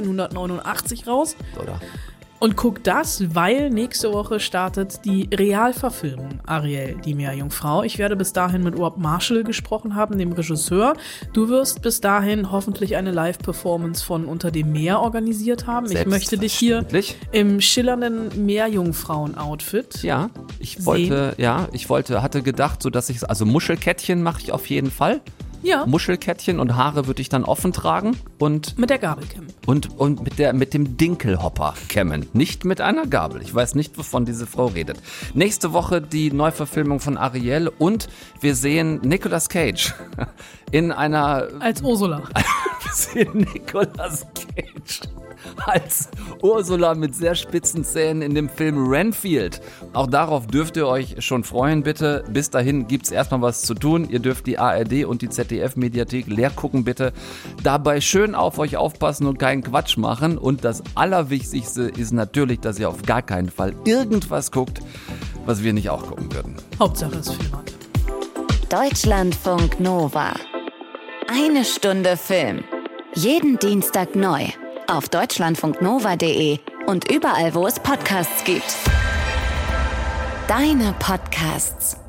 1989 raus. Oder? Und guck das, weil nächste Woche startet die Realverfilmung Ariel, die Meerjungfrau. Ich werde bis dahin mit Rob Marshall gesprochen haben, dem Regisseur. Du wirst bis dahin hoffentlich eine Live-Performance von Unter dem Meer organisiert haben. Ich möchte dich hier im schillernden Meerjungfrauen-Outfit hatte gedacht, so dass also Muschelkettchen mache ich auf jeden Fall. Ja. Muschelkettchen und Haare würde ich dann offen tragen und mit der Gabel kämmen. Und mit dem Dinkelhopper kämmen. Nicht mit einer Gabel. Ich weiß nicht, wovon diese Frau redet. Nächste Woche die Neuverfilmung von Ariel und wir sehen Nicolas Cage in einer... Als Ursula. Wir sehen Nicolas Cage als Ursula mit sehr spitzen Zähnen in dem Film Renfield. Auch darauf dürft ihr euch schon freuen, bitte. Bis dahin gibt's erstmal was zu tun. Ihr dürft die ARD und die ZDF-Mediathek leer gucken, bitte. Dabei schön auf euch aufpassen und keinen Quatsch machen. Und das Allerwichtigste ist natürlich, dass ihr auf gar keinen Fall irgendwas guckt, was wir nicht auch gucken würden. Hauptsache es filmt. Deutschlandfunk Nova. Eine Stunde Film. Jeden Dienstag neu. Auf deutschlandfunknova.de und überall, wo es Podcasts gibt. Deine Podcasts.